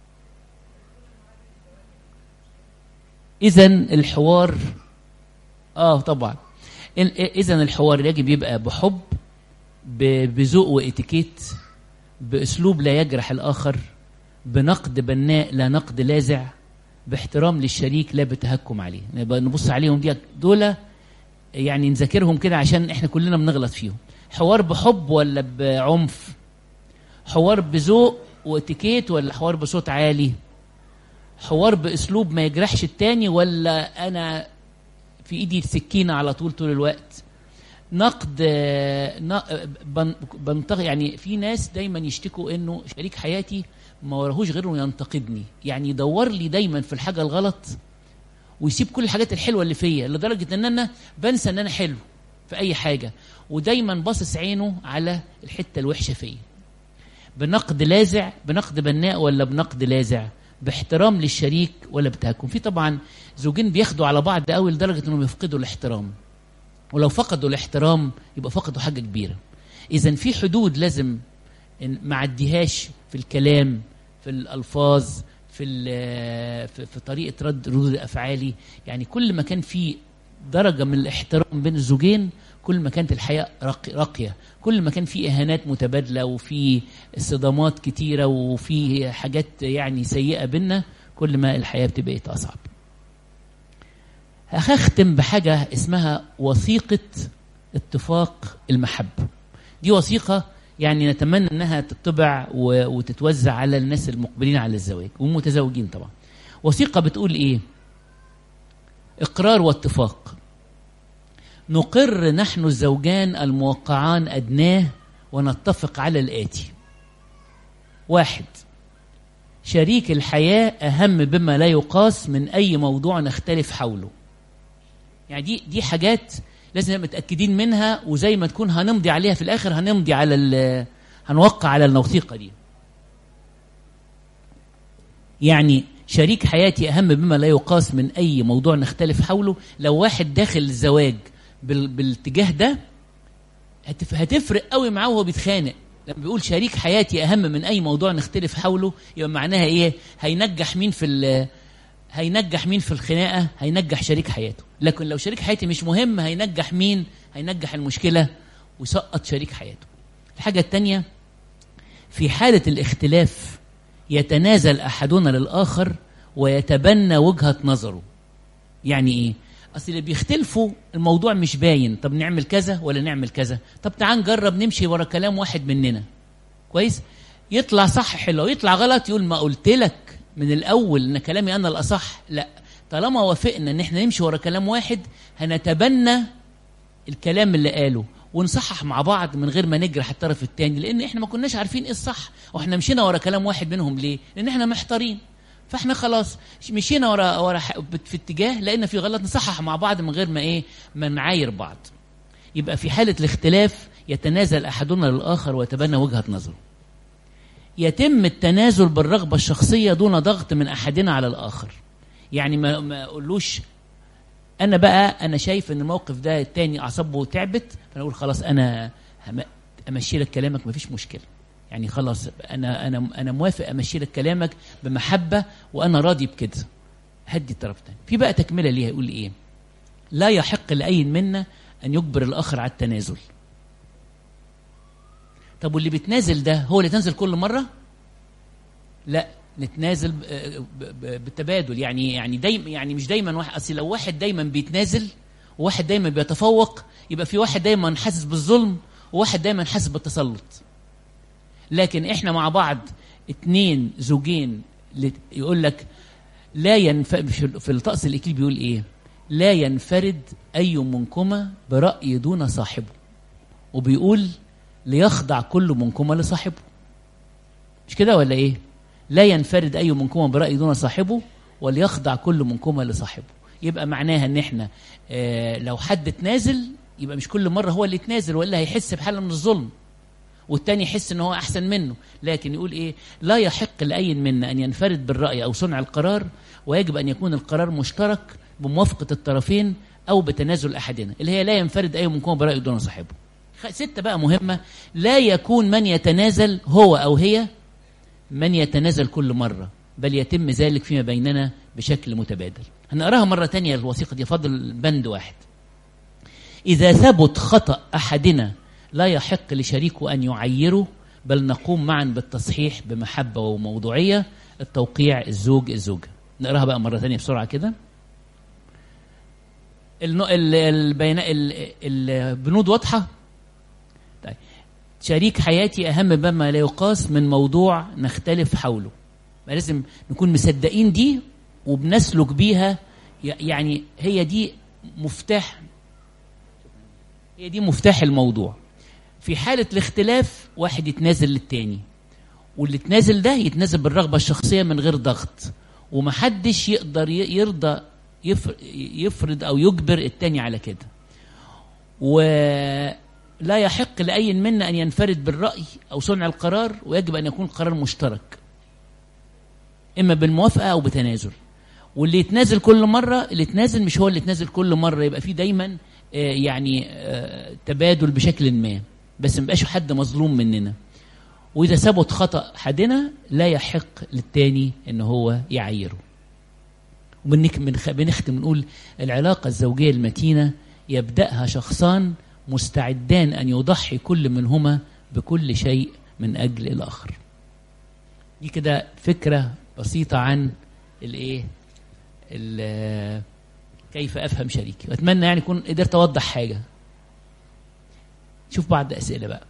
إذن الحوار طبعا إذن الحوار يجب يبقى بحب، بذوق وإتيكيت، بأسلوب لا يجرح الآخر، بنقد بناء لا نقد لاذع، باحترام للشريك لا بتهكم عليه. نبقى نبص عليهم دول يعني نذاكرهم كده عشان احنا كلنا بنغلط فيهم. حوار بحب ولا بعنف؟ حوار بذوق واتيكيت ولا حوار بصوت عالي؟ حوار باسلوب ما يجرحش التاني ولا انا في ايدي سكينة على طول الوقت؟ نقد يعني في ناس دايما يشتكوا انه شريك حياتي ما وراهوش غير انه ينتقدني، يعني يدور لي دايما في الحاجة الغلط ويسيب كل الحاجات الحلوة اللي فيا، لدرجة ان انا بنسى ان انا حلو في اي حاجة، ودايما باصص عينه على الحتة الوحشة فيا. بنقد لاذع، بنقد بناء ولا بنقد لاذع؟ باحترام للشريك ولا بتهكم؟ في طبعا زوجين بياخدوا على بعض قوي لدرجة انهم يفقدوا الاحترام، ولو فقدوا الاحترام يبقى فقدوا حاجة كبيرة. اذا في حدود لازم ما عديهاش في الكلام، في الألفاظ، في طريقة ردود أفعالي. يعني كل ما كان في درجة من الاحترام بين الزوجين كل ما كانت الحياة راقية، كل ما كان في إهانات متبادلة وفي صدامات كتيرة وفي حاجات يعني سيئة بينا كل ما الحياة بتبقى أصعب. هختم بحاجة اسمها وثيقة اتفاق المحبة. دي وثيقة يعني نتمنى انها تطبع وتتوزع على الناس المقبلين على الزواج والمتزوجين طبعا. وثيقة بتقول ايه؟ اقرار واتفاق. نقر نحن الزوجان الموقعان أدناه ونتفق على الآتي: 1. شريك الحياة أهم بما لا يقاس من أي موضوع نختلف حوله. يعني دي حاجات لازم نبقى متأكدين منها، وزي ما تكون هنمضي عليها في الآخر هنمضي على هنوقع على الوثيقة دي. يعني شريك حياتي أهم بما لا يقاس من أي موضوع نختلف حوله. لو واحد داخل الزواج بالاتجاه ده هتفرق قوي معاه وهو بيتخانق. لما بيقول شريك حياتي أهم من أي موضوع نختلف حوله يبقى معناها إيه؟ هينجح مين في الخناقة؟ هينجح شريك حياته. لكن لو شريك حياتي مش مهم هينجح مين؟ هينجح المشكلة ويسقط شريك حياته. الحاجة التانية: في حالة الاختلاف يتنازل أحدنا للآخر ويتبنى وجهة نظره. يعني إيه؟ أصل اللي بيختلفوا الموضوع مش باين، طب نعمل كذا ولا نعمل كذا، طب تعال نجرب نمشي ورا كلام واحد مننا كويس، يطلع صح حلو، يطلع غلط يقول ما قلت لك من الأول إن كلامي أنا الأصح. لا، طالما وافقنا إن إحنا نمشي ورا كلام واحد هنتبنى الكلام اللي قاله ونصحح مع بعض من غير ما نجرح الطرف التاني، لأن إحنا ما كناش عارفين إيه الصح، وإحنا مشينا ورا كلام واحد منهم. ليه؟ لأن إحنا محتارين، فإحنا خلاص مشينا ورا في اتجاه لأن في غلط، نصحح مع بعض من غير ما نعاير بعض. يبقى في حالة الاختلاف يتنازل أحدنا للآخر ويتبنى وجهة نظره. يتم التنازل بالرغبة الشخصية دون ضغط من أحدنا على الآخر. يعني ما أقولوش أنا شايف إن الموقف ده التاني أعصابه تعبت فأنا أقول خلاص أنا أمشي لك كلامك مفيش مشكلة، يعني خلاص أنا موافق أمشي لك كلامك بمحبة وأنا راضي بكده، هدي الطرف الثاني. في بقى تكملة ليها يقول إيه؟ لا يحق لأي منا أن يجبر الآخر على التنازل. طب واللي بيتنازل ده هو اللي تنزل كل مرة؟ لا، نتنازل بالتبادل. يعني دايما، يعني مش دايما واحد، أصل لو واحد دايما بيتنازل وواحد دايما بيتفوق يبقى في واحد دايما حاسس بالظلم وواحد دايما حاسس بالتسلط. لكن احنا مع بعض اتنين زوجين، يقول لك لا في الطقس الإكليل بيقول ايه؟ لا ينفرد أي منكما برأي دون صاحبه، وبيقول ليخضع كل منكما لصاحبه. مش كده ولا ايه؟ لا ينفرد أي منكما برأي دون صاحبه وليخضع كل منكما لصاحبه. يبقى معناها ان احنا لو حد تنازل يبقى مش كل مرة هو اللي يتنازل، وإلا هيحس بحالة من الظلم والتاني يحس ان هو احسن منه. لكن يقول ايه؟ لا يحق لأي منا ان ينفرد بالرأي او صنع القرار، ويجب ان يكون القرار مشترك بموافقة الطرفين او بتنازل احدنا، اللي هي لا ينفرد اي منكم برأي دون صاحبه. 6 بقى مهمة: لا يكون من يتنازل هو او هي من يتنازل كل مرة، بل يتم ذلك فيما بيننا بشكل متبادل. هنقراها مرة تانية الوثيقة دي، فضل بند واحد: إذا ثبت خطأ أحدنا لا يحق لشريكه أن يعيره، بل نقوم معا بالتصحيح بمحبة وموضوعية. التوقيع الزوج الزوجة. نقراها بقى مرة تانية بسرعة كده. البنود واضحة. طيب، شريك حياتي أهم بما لا يقاس من موضوع نختلف حوله. لازم نكون مصدقين دي وبنسلك بيها. يعني هي دي مفتاح الموضوع. في حالة الاختلاف واحد يتنازل للتاني، واللي يتنازل ده يتنازل بالرغبة الشخصية من غير ضغط، ومحدش يقدر يرضى يفرض أو يجبر التاني على كده. ولا يحق لأي منا أن ينفرد بالرأي أو صنع القرار، ويجب أن يكون القرار مشترك إما بالموافقة أو بتنازل. واللي يتنازل كل مرة، اللي يتنازل مش هو اللي يتنازل كل مرة، يبقى فيه دايما تبادل بشكل ما، بس مبقاش حد مظلوم مننا. وإذا ثبت خطأ حدنا لا يحق للتاني إن هو يعيره. بنختم نقول: العلاقة الزوجية المتينة يبدأها شخصان مستعدان أن يضحي كل منهما بكل شيء من أجل الآخر. دي كده فكرة بسيطة عن كيف أفهم شريكي، وأتمنى يعني أكون قدرت أوضح حاجة. شوف بعض أسئلة بقى.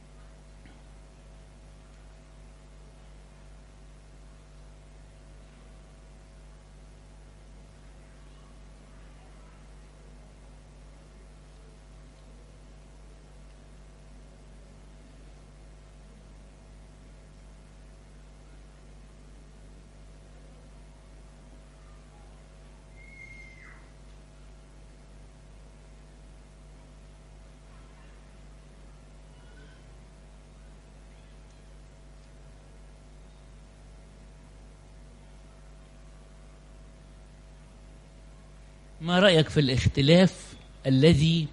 ما رأيك في الاختلاف الذي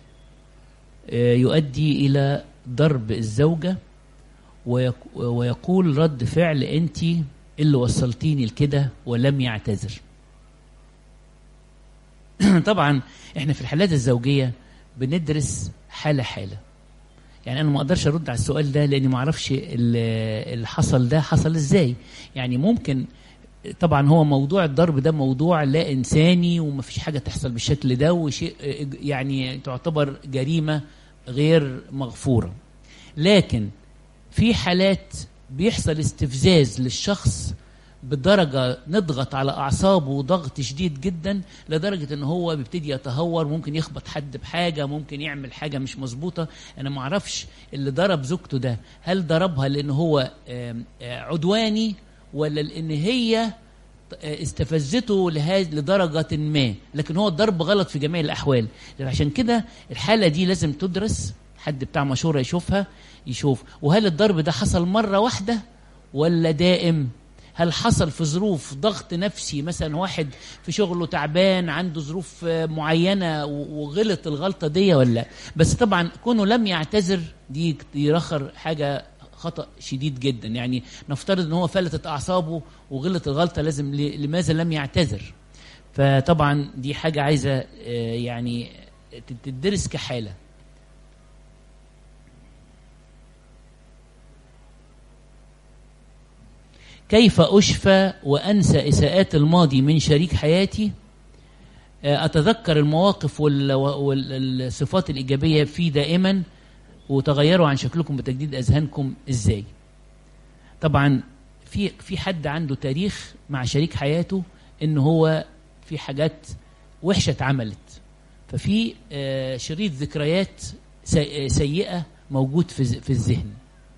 يؤدي إلى ضرب الزوجة ويقول رد فعل: أنت اللي وصلتيني لكده، ولم يعتذر؟ طبعا احنا في الحالات الزوجية بندرس حالة حالة. يعني أنا ما أقدرش أرد على السؤال ده لأني ما أعرفش اللي حصل ده حصل إزاي. يعني ممكن طبعا هو موضوع الضرب ده موضوع لا إنساني، وما فيش حاجة تحصل بالشكل ده، وشيء يعني تعتبر جريمة غير مغفورة. لكن في حالات بيحصل استفزاز للشخص بدرجة نضغط على أعصابه ضغط شديد جدا، لدرجة أنه هو بيبتدي يتهور، ممكن يخبط حد بحاجة، ممكن يعمل حاجة مش مظبوطة. أنا ما أعرفش اللي ضرب زوجته ده هل ضربها لأنه هو عدواني، ولا لأن هي استفزته لدرجة ما. لكن هو الضرب غلط في جميع الأحوال. عشان كده الحالة دي لازم تدرس، حد بتاع مشورة يشوف وهل الضرب ده حصل مرة واحدة ولا دائم. هل حصل في ظروف ضغط نفسي، مثلا واحد في شغله تعبان عنده ظروف معينة وغلط الغلطة دي ولا. بس طبعا كونه لم يعتذر دي يرخر حاجة خطأ شديد جدا. يعني نفترض ان هو فلتت اعصابه وغلط الغلطة، لماذا لم يعتذر؟ فطبعا دي حاجة عايزة يعني تدرس كحالة. كيف أشفى وأنسى إساءات الماضي من شريك حياتي؟ أتذكر المواقف والصفات الإيجابية فيه دائما، وتغيروا عن شكلكم بتجديد أذهانكم إزاي؟ طبعا في حد عنده تاريخ مع شريك حياته إن هو في حاجات وحشة اتعملت، ففي شريط ذكريات سيئة موجود في الذهن.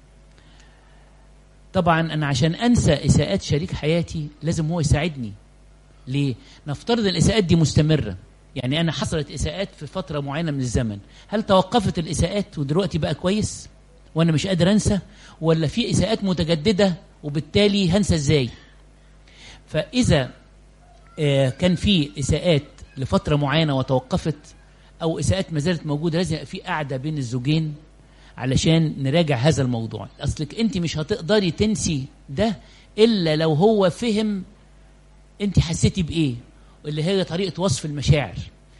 طبعا أنا عشان أنسى إساءات شريك حياتي لازم هو يساعدني. ليه؟ نفترض الإساءات دي مستمرة، يعني أنا حصلت إساءات في فترة معينة من الزمن، هل توقفت الإساءات ودلوقتي بقى كويس وأنا مش قادر أنسى، ولا في إساءات متجددة وبالتالي هنسى إزاي؟ فإذا كان في إساءات لفترة معينة وتوقفت، أو إساءات ما زالت موجودة، لازم يبقى في قعدة بين الزوجين علشان نراجع هذا الموضوع. أصلك أنت مش هتقدري تنسي ده إلا لو هو فهم أنت حسيتي بإيه، اللي هي طريقة وصف المشاعر.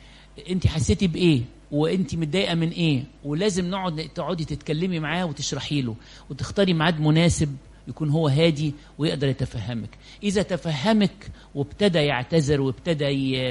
أنت حسيتي بإيه وأنت متضايقة من إيه، ولازم تقعدي تتكلمي معاه وتشرحي له وتختاري ميعاد مناسب يكون هو هادي ويقدر يتفهمك. إذا تفهمك وابتدى يعتذر وابتدى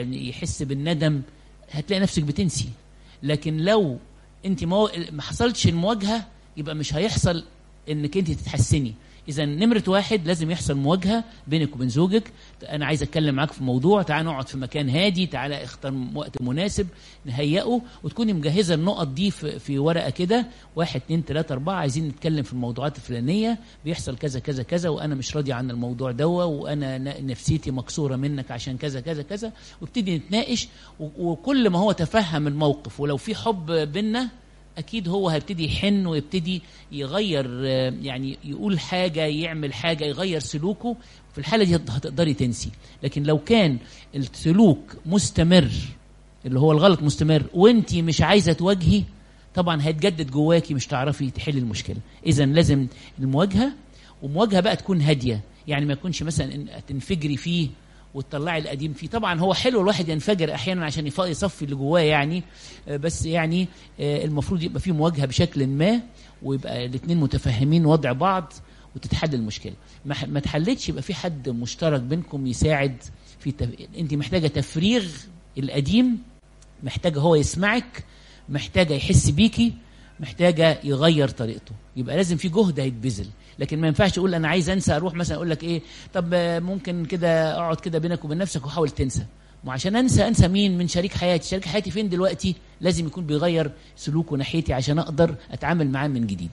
يحس بالندم، هتلاقي نفسك بتنسي. لكن لو أنت ما حصلتش المواجهة، يبقى مش هيحصل إنك أنت تتحسني. إذا نمرة واحد لازم يحصل مواجهة بينك وبين زوجك. أنا عايز أتكلم معاك في موضوع، تعال نقعد في مكان هادي، تعال اختار وقت مناسب نهيئه، وتكوني مجهزة النقط دي في ورقة كده، 1 2 3 4 عايزين نتكلم في الموضوعات الفلانية، بيحصل كذا كذا كذا، وأنا مش راضي عن الموضوع دوا، وأنا نفسيتي مكسورة منك عشان كذا كذا كذا، وابتدي نتناقش. وكل ما هو تفهم الموقف، ولو في حب بينا أكيد هو هيبتدي يحن ويبتدي يغير، يعني يقول حاجة، يعمل حاجة، يغير سلوكه. في الحالة دي هتقدري تنسي. لكن لو كان السلوك مستمر، اللي هو الغلط مستمر، وانتي مش عايزة تواجهي، طبعا هيتجدد جواكي، مش تعرفي تحل المشكلة. إذن لازم المواجهة، ومواجهة بقى تكون هادية، يعني ما يكونش مثلا تنفجري فيه وتطلعي القديم فيه. طبعا هو حلو الواحد ينفجر احيانا عشان يصفي اللي جواه يعني، بس يعني المفروض يبقى فيه مواجهه بشكل ما، ويبقى الاثنين متفاهمين وضع بعض وتتحل المشكله. ما تحلتش، يبقى في حد مشترك بينكم يساعد في انت محتاجه تفريغ القديم، محتاجه هو يسمعك، محتاجه يحس بيكي، محتاجه يغير طريقته. يبقى لازم في جهد هيتبذل. لكن ما ينفعش تقول انا عايز انسى، اروح مثلا اقول لك ايه، طب ممكن كده اقعد كده بينك وبين نفسك وحاول تنسى. وعشان انسى مين؟ من شريك حياتي. شريك حياتي فين دلوقتي؟ لازم يكون بيغير سلوكه ناحيتي عشان اقدر اتعامل معاه من جديد.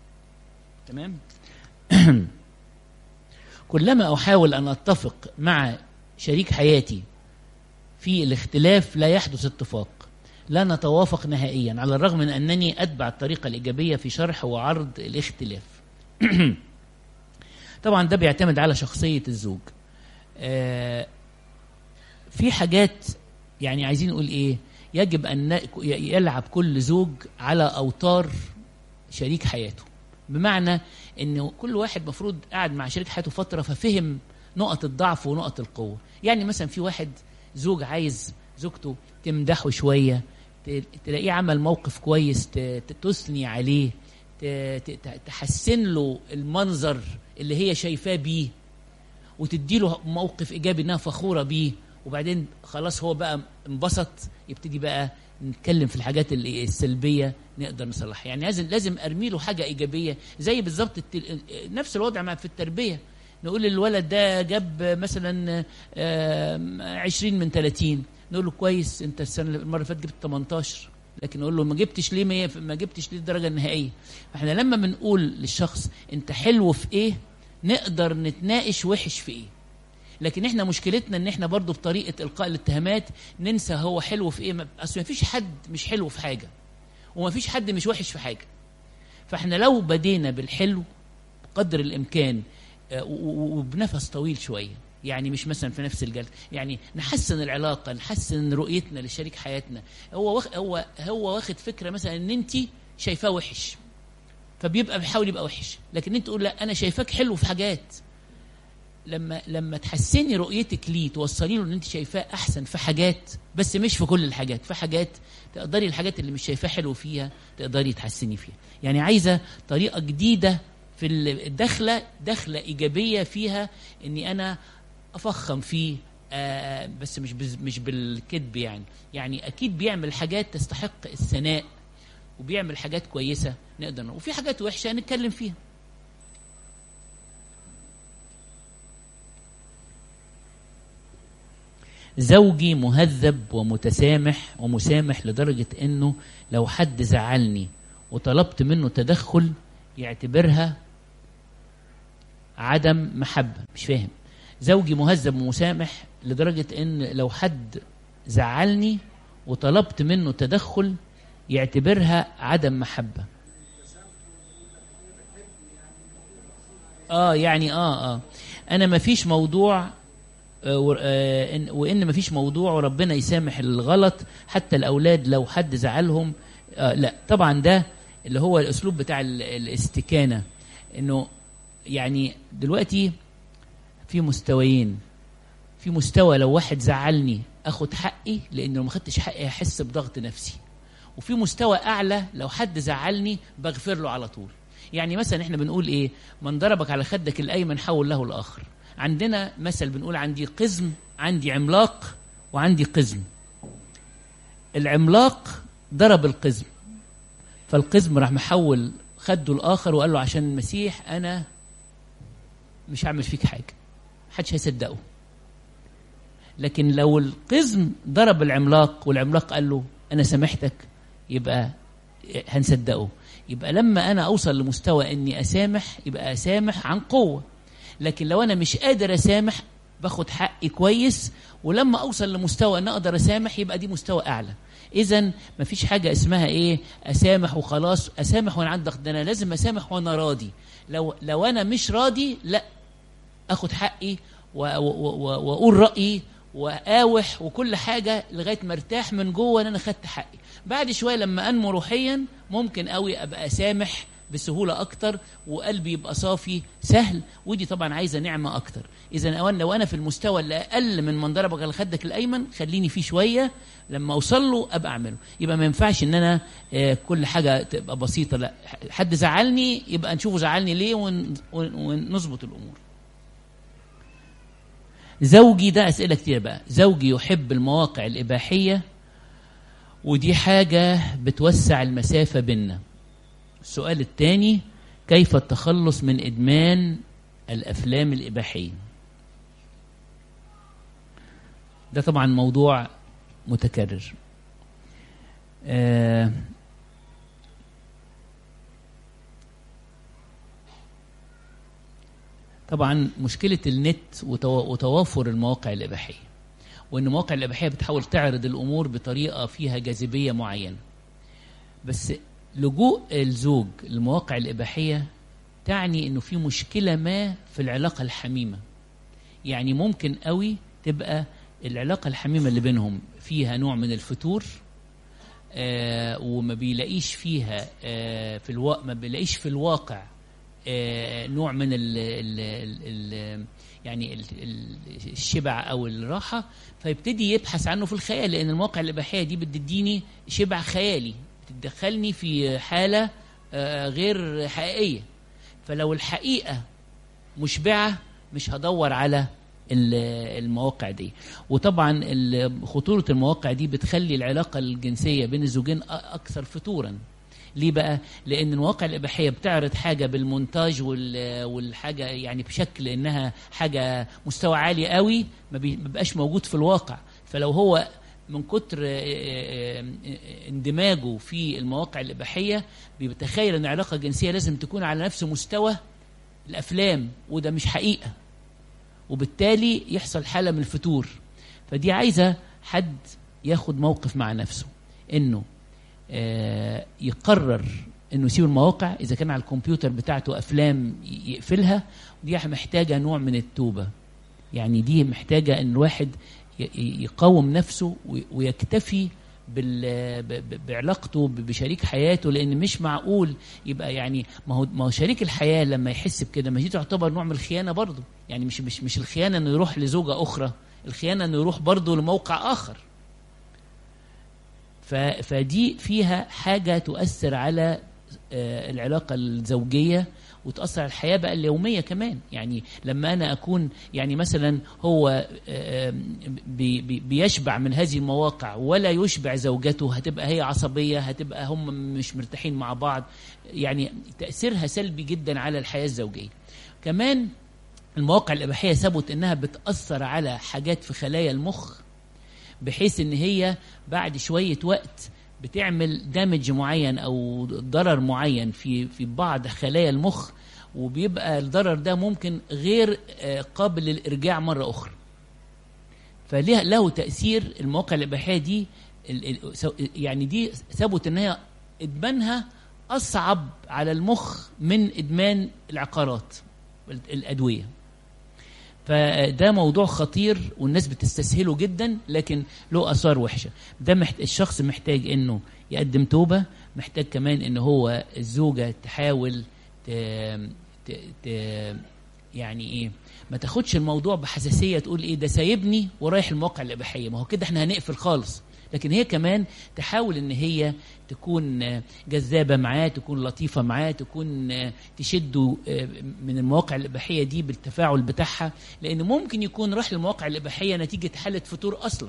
تمام. كلما احاول ان اتفق مع شريك حياتي في الاختلاف لا يحدث اتفاق، لا نتوافق نهائيا، على الرغم من أنني أتبع الطريقة الإيجابية في شرح وعرض الاختلاف. طبعا ده بيعتمد على شخصية الزوج. في حاجات يعني عايزين نقول إيه، يجب أن يلعب كل زوج على أوتار شريك حياته. بمعنى أنه كل واحد مفروض قاعد مع شريك حياته فترة، ففهم نقط الضعف ونقط القوة. يعني مثلا في واحد زوج عايز زوجته تمدحه شوية، تلاقيه عمل موقف كويس تثني عليه، تحسن له المنظر اللي هي شايفاه بيه، وتديله موقف إيجابي إنها فخورة بيه، وبعدين خلاص هو بقى انبسط، يبتدي بقى نتكلم في الحاجات السلبية نقدر نصلحها. يعني لازم أرمي له حاجة إيجابية. زي بالظبط نفس الوضع مع في التربية. نقول الولد ده جاب مثلا 20 من 30، نقول له كويس، انت المره اللي فاتت جبت 18، لكن نقول له ما جبتش ليه ما جبتش ليه الدرجه النهائيه. فاحنا لما بنقول للشخص انت حلو في ايه، نقدر نتناقش وحش في ايه. لكن احنا مشكلتنا ان احنا برضو بطريقه القاء الاتهامات ننسى هو حلو في ايه. اصل ما فيش حد مش حلو في حاجه، وما فيش حد مش وحش في حاجه. فاحنا لو بدينا بالحلو بقدر الامكان وبنفس طويل شويه، يعني مش مثلا في نفس الجلسة، يعني نحسن العلاقة، نحسن رؤيتنا لشريك حياتنا. هو واخد فكرة مثلا ان انت شايفاه وحش، فبيبقى بيحاول يبقى وحش. لكن انت تقول لا، انا شايفاك حلو في حاجات، لما تحسني رؤيتك ليه، توصلي له ان انت شايفاه احسن في حاجات، بس مش في كل الحاجات، في حاجات تقدري الحاجات اللي مش شايفاه حلو فيها تقدري تحسني فيها. يعني عايزه طريقه جديده في دخله ايجابيه فيها، اني انا افخم فيه، بس مش بالكذب. يعني اكيد بيعمل حاجات تستحق الثناء، وبيعمل حاجات كويسه نقدر، وفي حاجات وحشه نتكلم فيها. زوجي مهذب ومسامح لدرجة انه لو حد زعلني وطلبت منه تدخل يعتبرها عدم محبة. مش فاهم. زوجي مهذب ومسامح لدرجة ان لو حد زعلني وطلبت منه تدخل يعتبرها عدم محبة. انا ما فيش موضوع، وإن مفيش موضوع وربنا يسامح الغلط حتى الأولاد لو حد زعلهم. لا طبعا ده اللي هو الأسلوب بتاع الاستكانة، إنه يعني دلوقتي في مستويين. في مستوى لو واحد زعلني أخد حقي، لأنه لو ما خدتش حقي هحس بضغط نفسي. وفي مستوى أعلى لو حد زعلني بغفر له على طول. يعني مثلا إحنا بنقول إيه؟ من ضربك على خدك الأيمن حول له الآخر. عندنا مثل بنقول عندي قزم، عندي عملاق، وعندي قزم. العملاق ضرب القزم، فالقزم راح محول خده الآخر وقال له عشان المسيح أنا مش هعمل فيك حاجة، محدش هيصدقه. لكن لو القزم ضرب العملاق والعملاق قال له أنا سامحتك، يبقى هنصدقه. يبقى لما أنا أوصل لمستوى إني أسامح، يبقى أسامح عن قوة. لكن لو أنا مش قادر أسامح باخد حقي كويس، ولما أوصل لمستوى أن أقدر أسامح يبقى دي مستوى أعلى. إذن مفيش حاجة اسمها إيه أسامح وخلاص، أسامح وأنا عندي ضغط. ده أنا لازم أسامح وأنا راضي. لو أنا مش راضي لا، أخد حقي وأقول رأيي وآوح وكل حاجة لغاية ما ارتاح من جوه أن أنا خدت حقي. بعد شوية لما أنمو روحيا ممكن قوي أبقى أسامح بسهولة أكتر، وقلبي يبقى صافي سهل. ودي طبعا عايزة نعمة أكتر. إذن لو أنا في المستوى اللي أقل من ضربك على خدك الأيمن، خليني فيه شوية، لما أوصل له أبقى أعمله. يبقى ما ينفعش إن أنا كل حاجة تبقى بسيطة. لا، حد زعلني يبقى نشوفه زعلني ليه ونظبط الأمور. زوجي، ده أسئلة كتير بقى. زوجي يحب المواقع الإباحية، ودي حاجة بتوسع المسافة بيننا. السؤال الثاني: كيف التخلص من إدمان الأفلام الإباحية؟ ده طبعا موضوع متكرر. طبعا مشكلة النت وتوافر المواقع الإباحية، وأن المواقع الإباحية بتحاول تعرض الأمور بطريقة فيها جاذبية معينة. بس لجوء الزوج للمواقع الإباحية تعني أنه في مشكلة ما في العلاقة الحميمة. يعني ممكن قوي تبقى العلاقة الحميمة اللي بينهم فيها نوع من الفتور، وما بيلاقيش فيها ما بيلاقيش في الواقع نوع من يعني الشبع أو الراحة، فيبتدي يبحث عنه في الخيال، لأن المواقع الإباحية دي بتديني شبع خيالي، بتدخلني في حالة غير حقيقية. فلو الحقيقة مشبعة مش هدور على المواقع دي. وطبعا خطورة المواقع دي بتخلي العلاقة الجنسية بين الزوجين أكثر فتورا. ليه بقى؟ لأن المواقع الإباحية بتعرض حاجة بالمونتاج والحاجة يعني بشكل إنها حاجة مستوى عالي قوي، ما بيبقاش موجود في الواقع. فلو هو من كتر اندماجه في المواقع الإباحية بيتخيل أن العلاقة الجنسية لازم تكون على نفس مستوى الأفلام، وده مش حقيقة، وبالتالي يحصل حالة من الفتور. فدي عايزة حد ياخد موقف مع نفسه، إنه يقرر إنه يسيب المواقع. إذا كان على الكمبيوتر بتاعته أفلام يقفلها. ودي محتاجة نوع من التوبة. يعني دي محتاجة إن الواحد يقاوم نفسه ويكتفي بعلاقته بشريك حياته، لان مش معقول يبقى يعني ما هو شريك الحياه لما يحس بكده، ما دي تعتبر نوع من الخيانه برضه. يعني مش الخيانه انه يروح لزوجه اخرى، الخيانه انه يروح برضه لموقع اخر. فدي فيها حاجه تؤثر على العلاقه الزوجيه، وتأثر على الحياة بقى اليومية كمان. يعني لما أنا أكون يعني مثلا هو بيشبع من هذه المواقع ولا يشبع زوجته، هتبقى هي عصبية، هتبقى هم مش مرتاحين مع بعض، يعني تأثيرها سلبي جدا على الحياة الزوجية. كمان المواقع الإباحية ثبت إنها بتأثر على حاجات في خلايا المخ، بحيث إن هي بعد شوية وقت بتعمل دامج معين او ضرر معين في بعض خلايا المخ، وبيبقى الضرر ده ممكن غير قابل للارجاع مره اخرى. فله تاثير المواقع الاباحيه دي، يعني دي ثبت ان هي ادمانها اصعب على المخ من ادمان العقارات الادويه. فده موضوع خطير والناس بتستسهله جدا، لكن له آثار وحشة. ده الشخص محتاج انه يقدم توبة، محتاج كمان ان هو الزوجة تحاول يعني ايه، ما تاخدش الموضوع بحساسية تقول ايه ده سايبني ورايح المواقع الإباحية، ما هو كده احنا هنقفل خالص. لكن هي كمان تحاول ان هي تكون جذابة معاه، تكون لطيفة معاه، تكون تشده من المواقع الإباحية دي بالتفاعل بتاعها، لأن ممكن يكون راح للمواقع الإباحية نتيجة حالة فتور أصلا.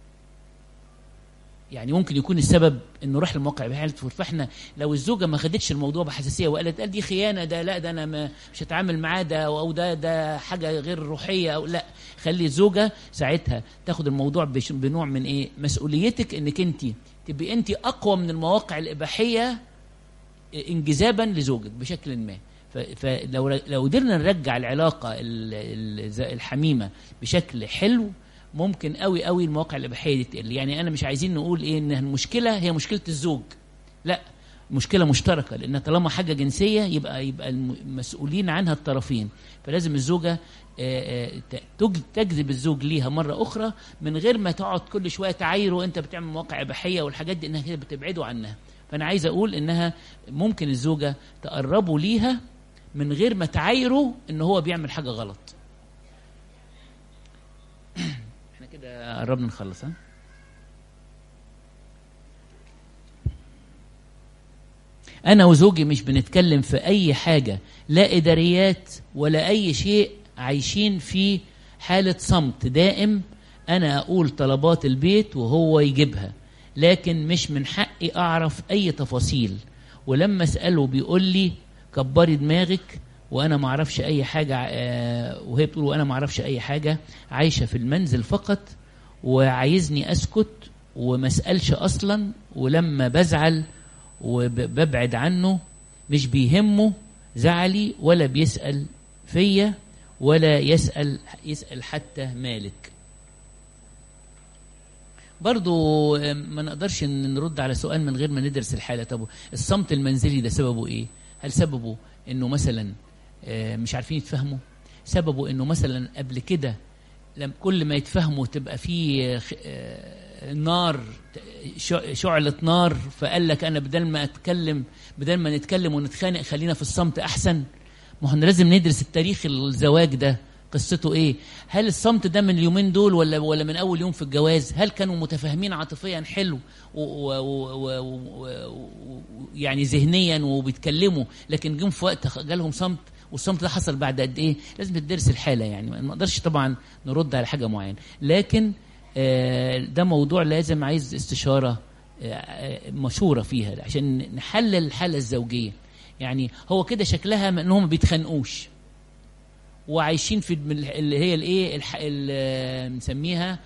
يعني ممكن يكون السبب انه راح للمواقع الإباحية حالة فتور. فاحنا لو الزوجة ما خدتش الموضوع بحساسية وقالت قال دي خيانة، ده لا ده انا مش هتعامل معاه، ده او ده حاجة غير روحية، او لا، خلي الزوجة ساعتها تاخد الموضوع بنوع من ايه، مسؤوليتك انك انت تبقي انت اقوى من المواقع الإباحية انجذابا لزوجك بشكل ما. فلو قدرنا نرجع العلاقة الحميمة بشكل حلو، ممكن قوي قوي المواقع الإباحية دي تقل. يعني أنا مش عايزين نقول إيه إن المشكلة هي مشكلة الزوج، لا، مشكلة مشتركة، لأن طالما حاجة جنسية يبقى المسؤولين عنها الطرفين. فلازم الزوجة تجذب الزوج ليها مرة أخرى من غير ما تقعد كل شوية تعايره أنت بتعمل مواقع إباحية والحاجات دي، إنها كده بتبعده عنها. فأنا عايز أقول إنها ممكن الزوجة تقربه ليها من غير ما تعايره إن هو بيعمل حاجة غلط. احنا كده قربنا نخلص. أنا وزوجي مش بنتكلم في أي حاجة، لا إداريات ولا أي شيء، عايشين في حالة صمت دائم. أنا أقول طلبات البيت وهو يجيبها، لكن مش من حقي أعرف أي تفاصيل. ولما أسأله بيقول لي كبري دماغك وأنا ما أعرفش أي حاجة، وهي بتقول وأنا ما أعرفش أي حاجة، عايشة في المنزل فقط وعايزني أسكت وما أسألش أصلا. ولما بزعل وببعد عنه مش بيهمه زعلي، ولا بيسأل فيا، ولا يسأل حتى مالك. برضو ما نقدرش نرد على سؤال من غير ما ندرس الحالة. طب الصمت المنزلي ده سببه ايه؟ هل سببه انه مثلا مش عارفين يتفهموا؟ سببه انه مثلا قبل كده كل ما يتفهموا تبقى فيه نار، شعلة نار، فقال لك أنا بدل ما نتكلم ونتخانق خلينا في الصمت أحسن. ما احنا لازم ندرس التاريخ الزواج ده قصته إيه. هل الصمت ده من اليومين دول ولا من أول يوم في الجواز؟ هل كانوا متفاهمين عاطفيا حلو يعني ذهنيا وبيتكلموا، لكن جم في وقت جالهم صمت، والصمت ده حصل بعد قد إيه؟ لازم تدرس الحالة. يعني ما نقدرش طبعا نرد على حاجة معينة، لكن ده موضوع لازم عايز استشارة مشورة فيها عشان نحلل الحالة الزوجية. يعني هو كده شكلها انهم ما بيتخانقوش وعايشين في اللي هي الايه نسميها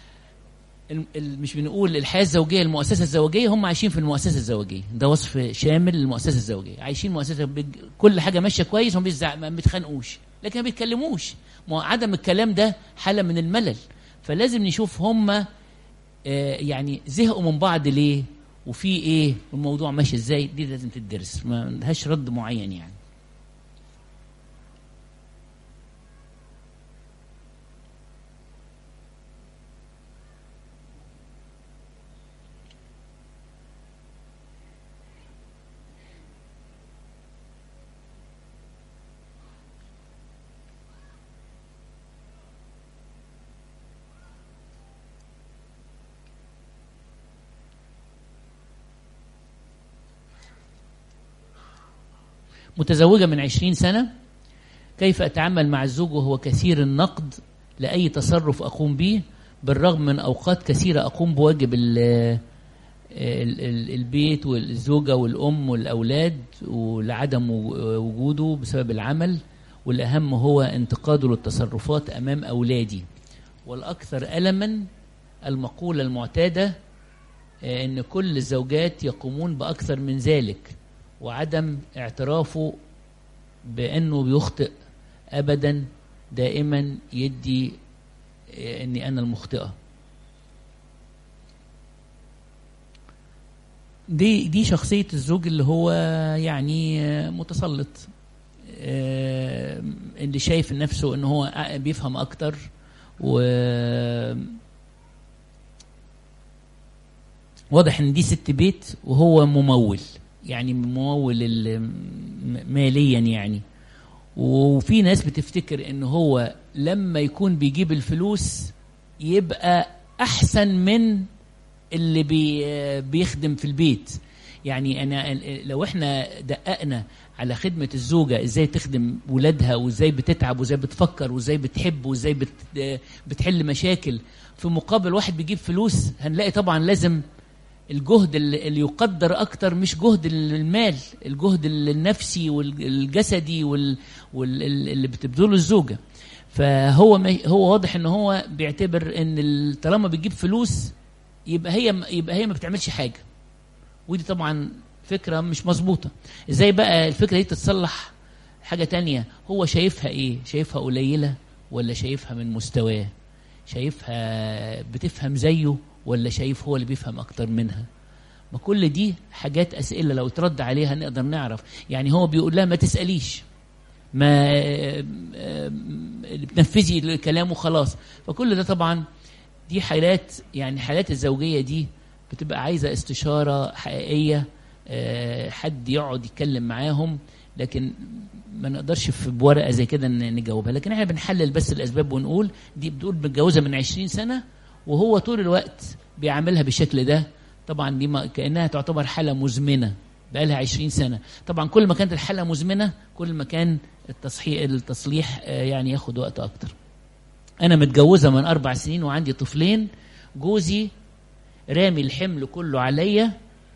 مش بنقول الحياة الزوجية، المؤسسة الزوجية، هم عايشين في المؤسسة الزوجية. ده وصف شامل للمؤسسة الزوجية، عايشين مؤسسة كل حاجة ماشية كويس، هم ما بيتخانقوش لكن ما بيتكلموش. عدم الكلام ده حالة من الملل. فلازم نشوف هم يعني زهقوا من بعض ليه وفي ايه والموضوع ماشي ازاي. دي لازم تدرس، ما لهاش رد معين يعني. متزوجة من 20 سنة. كيف أتعامل مع الزوج وهو كثير النقد لأي تصرف أقوم به، بالرغم من أوقات كثيرة أقوم بواجب البيت والزوجة والأم والأولاد ولعدم وجوده بسبب العمل، والأهم هو انتقاده للتصرفات أمام أولادي. والأكثر ألما المقولة المعتادة أن كل الزوجات يقومون بأكثر من ذلك، وعدم اعترافه بأنه بيخطئ أبدا، دائما يدي أني أنا المخطئة. دي شخصية الزوج اللي هو يعني متسلط، اللي شايف نفسه أنه هو بيفهم أكتر، واضح ان دي ست بيت وهو ممول، يعني ممول ماليا يعني. وفي ناس بتفتكر ان هو لما يكون بيجيب الفلوس يبقى احسن من اللي بيخدم في البيت. يعني انا لو احنا دققنا على خدمة الزوجة، ازاي تخدم ولادها وازاي بتتعب وازاي بتفكر وازاي بتحب وازاي بتحل مشاكل، في مقابل واحد بيجيب فلوس، هنلاقي طبعا لازم الجهد اللي يقدر اكتر، مش جهد المال، الجهد النفسي والجسدي واللي بتبذله الزوجة. فهو هو واضح ان هو بيعتبر ان طالما بتجيب فلوس يبقى هي ما بتعملش حاجة، ودي طبعا فكرة مش مظبوطة. ازاي بقى الفكرة دي تتصلح؟ حاجة تانية، هو شايفها ايه؟ شايفها قليلة ولا شايفها من مستواه؟ شايفها بتفهم زيه ولا شايف هو اللي بيفهم اكتر منها؟ ما كل دي حاجات اسئلة لو ترد عليها نقدر نعرف. يعني هو بيقول لها ما تسأليش، ما بتنفذي كلامه خلاص. فكل ده طبعا دي حالات، يعني حالات الزوجية دي بتبقى عايزة استشارة حقيقية، حد يقعد يتكلم معاهم، لكن ما نقدرش بورقة زي كده نجاوبها. لكن احنا بنحلل بس الأسباب ونقول دي بتقول متجوزة من 20 سنة وهو طول الوقت بيعملها بالشكل ده. طبعا دي كأنها تعتبر حالة مزمنة بقالها 20 سنة. طبعا كل ما كانت الحالة مزمنة كل ما كان التصليح يعني ياخد وقت أكتر. أنا متجوزة من 4 سنين وعندي طفلين، جوزي رامي الحمل كله عليا،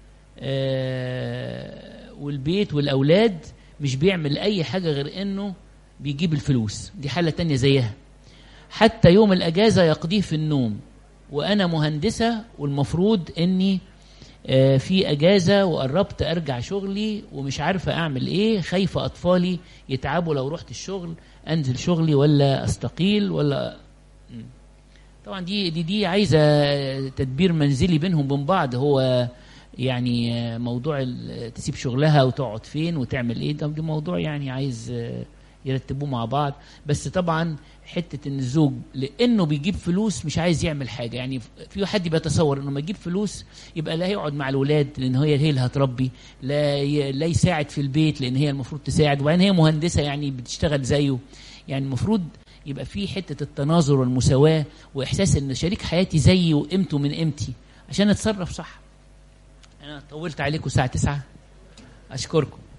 والبيت والأولاد، مش بيعمل أي حاجة غير إنه بيجيب الفلوس. دي حالة تانية زيها. حتى يوم الأجازة يقضيه في النوم، وأنا مهندسة والمفروض إني في أجازة وقربت أرجع شغلي ومش عارفة أعمل إيه، خايفة أطفالي يتعبوا لو رحت الشغل، أنزل شغلي ولا أستقيل ولا. طبعا دي عايزة تدبير منزلي بينهم وبين بعض. هو يعني موضوع تسيب شغلها وتقعد فين وتعمل ايه، ده موضوع يعني عايز يرتبوه مع بعض. بس طبعا حتة ان الزوج لانه بيجيب فلوس مش عايز يعمل حاجة. يعني في حد بيتصور انه ما يجيب فلوس يبقى لا يقعد مع الولاد لان هي اللي هتربي، لا يساعد في البيت لان هي المفروض تساعد، وبعدين هي مهندسة يعني بتشتغل زيه. يعني المفروض يبقى في حتة التناظر والمساواة واحساس ان شريك حياتي زيي وقيمته من قيمتي عشان اتصرف صح. انا طولت عليكم الساعة 9، اشكركم.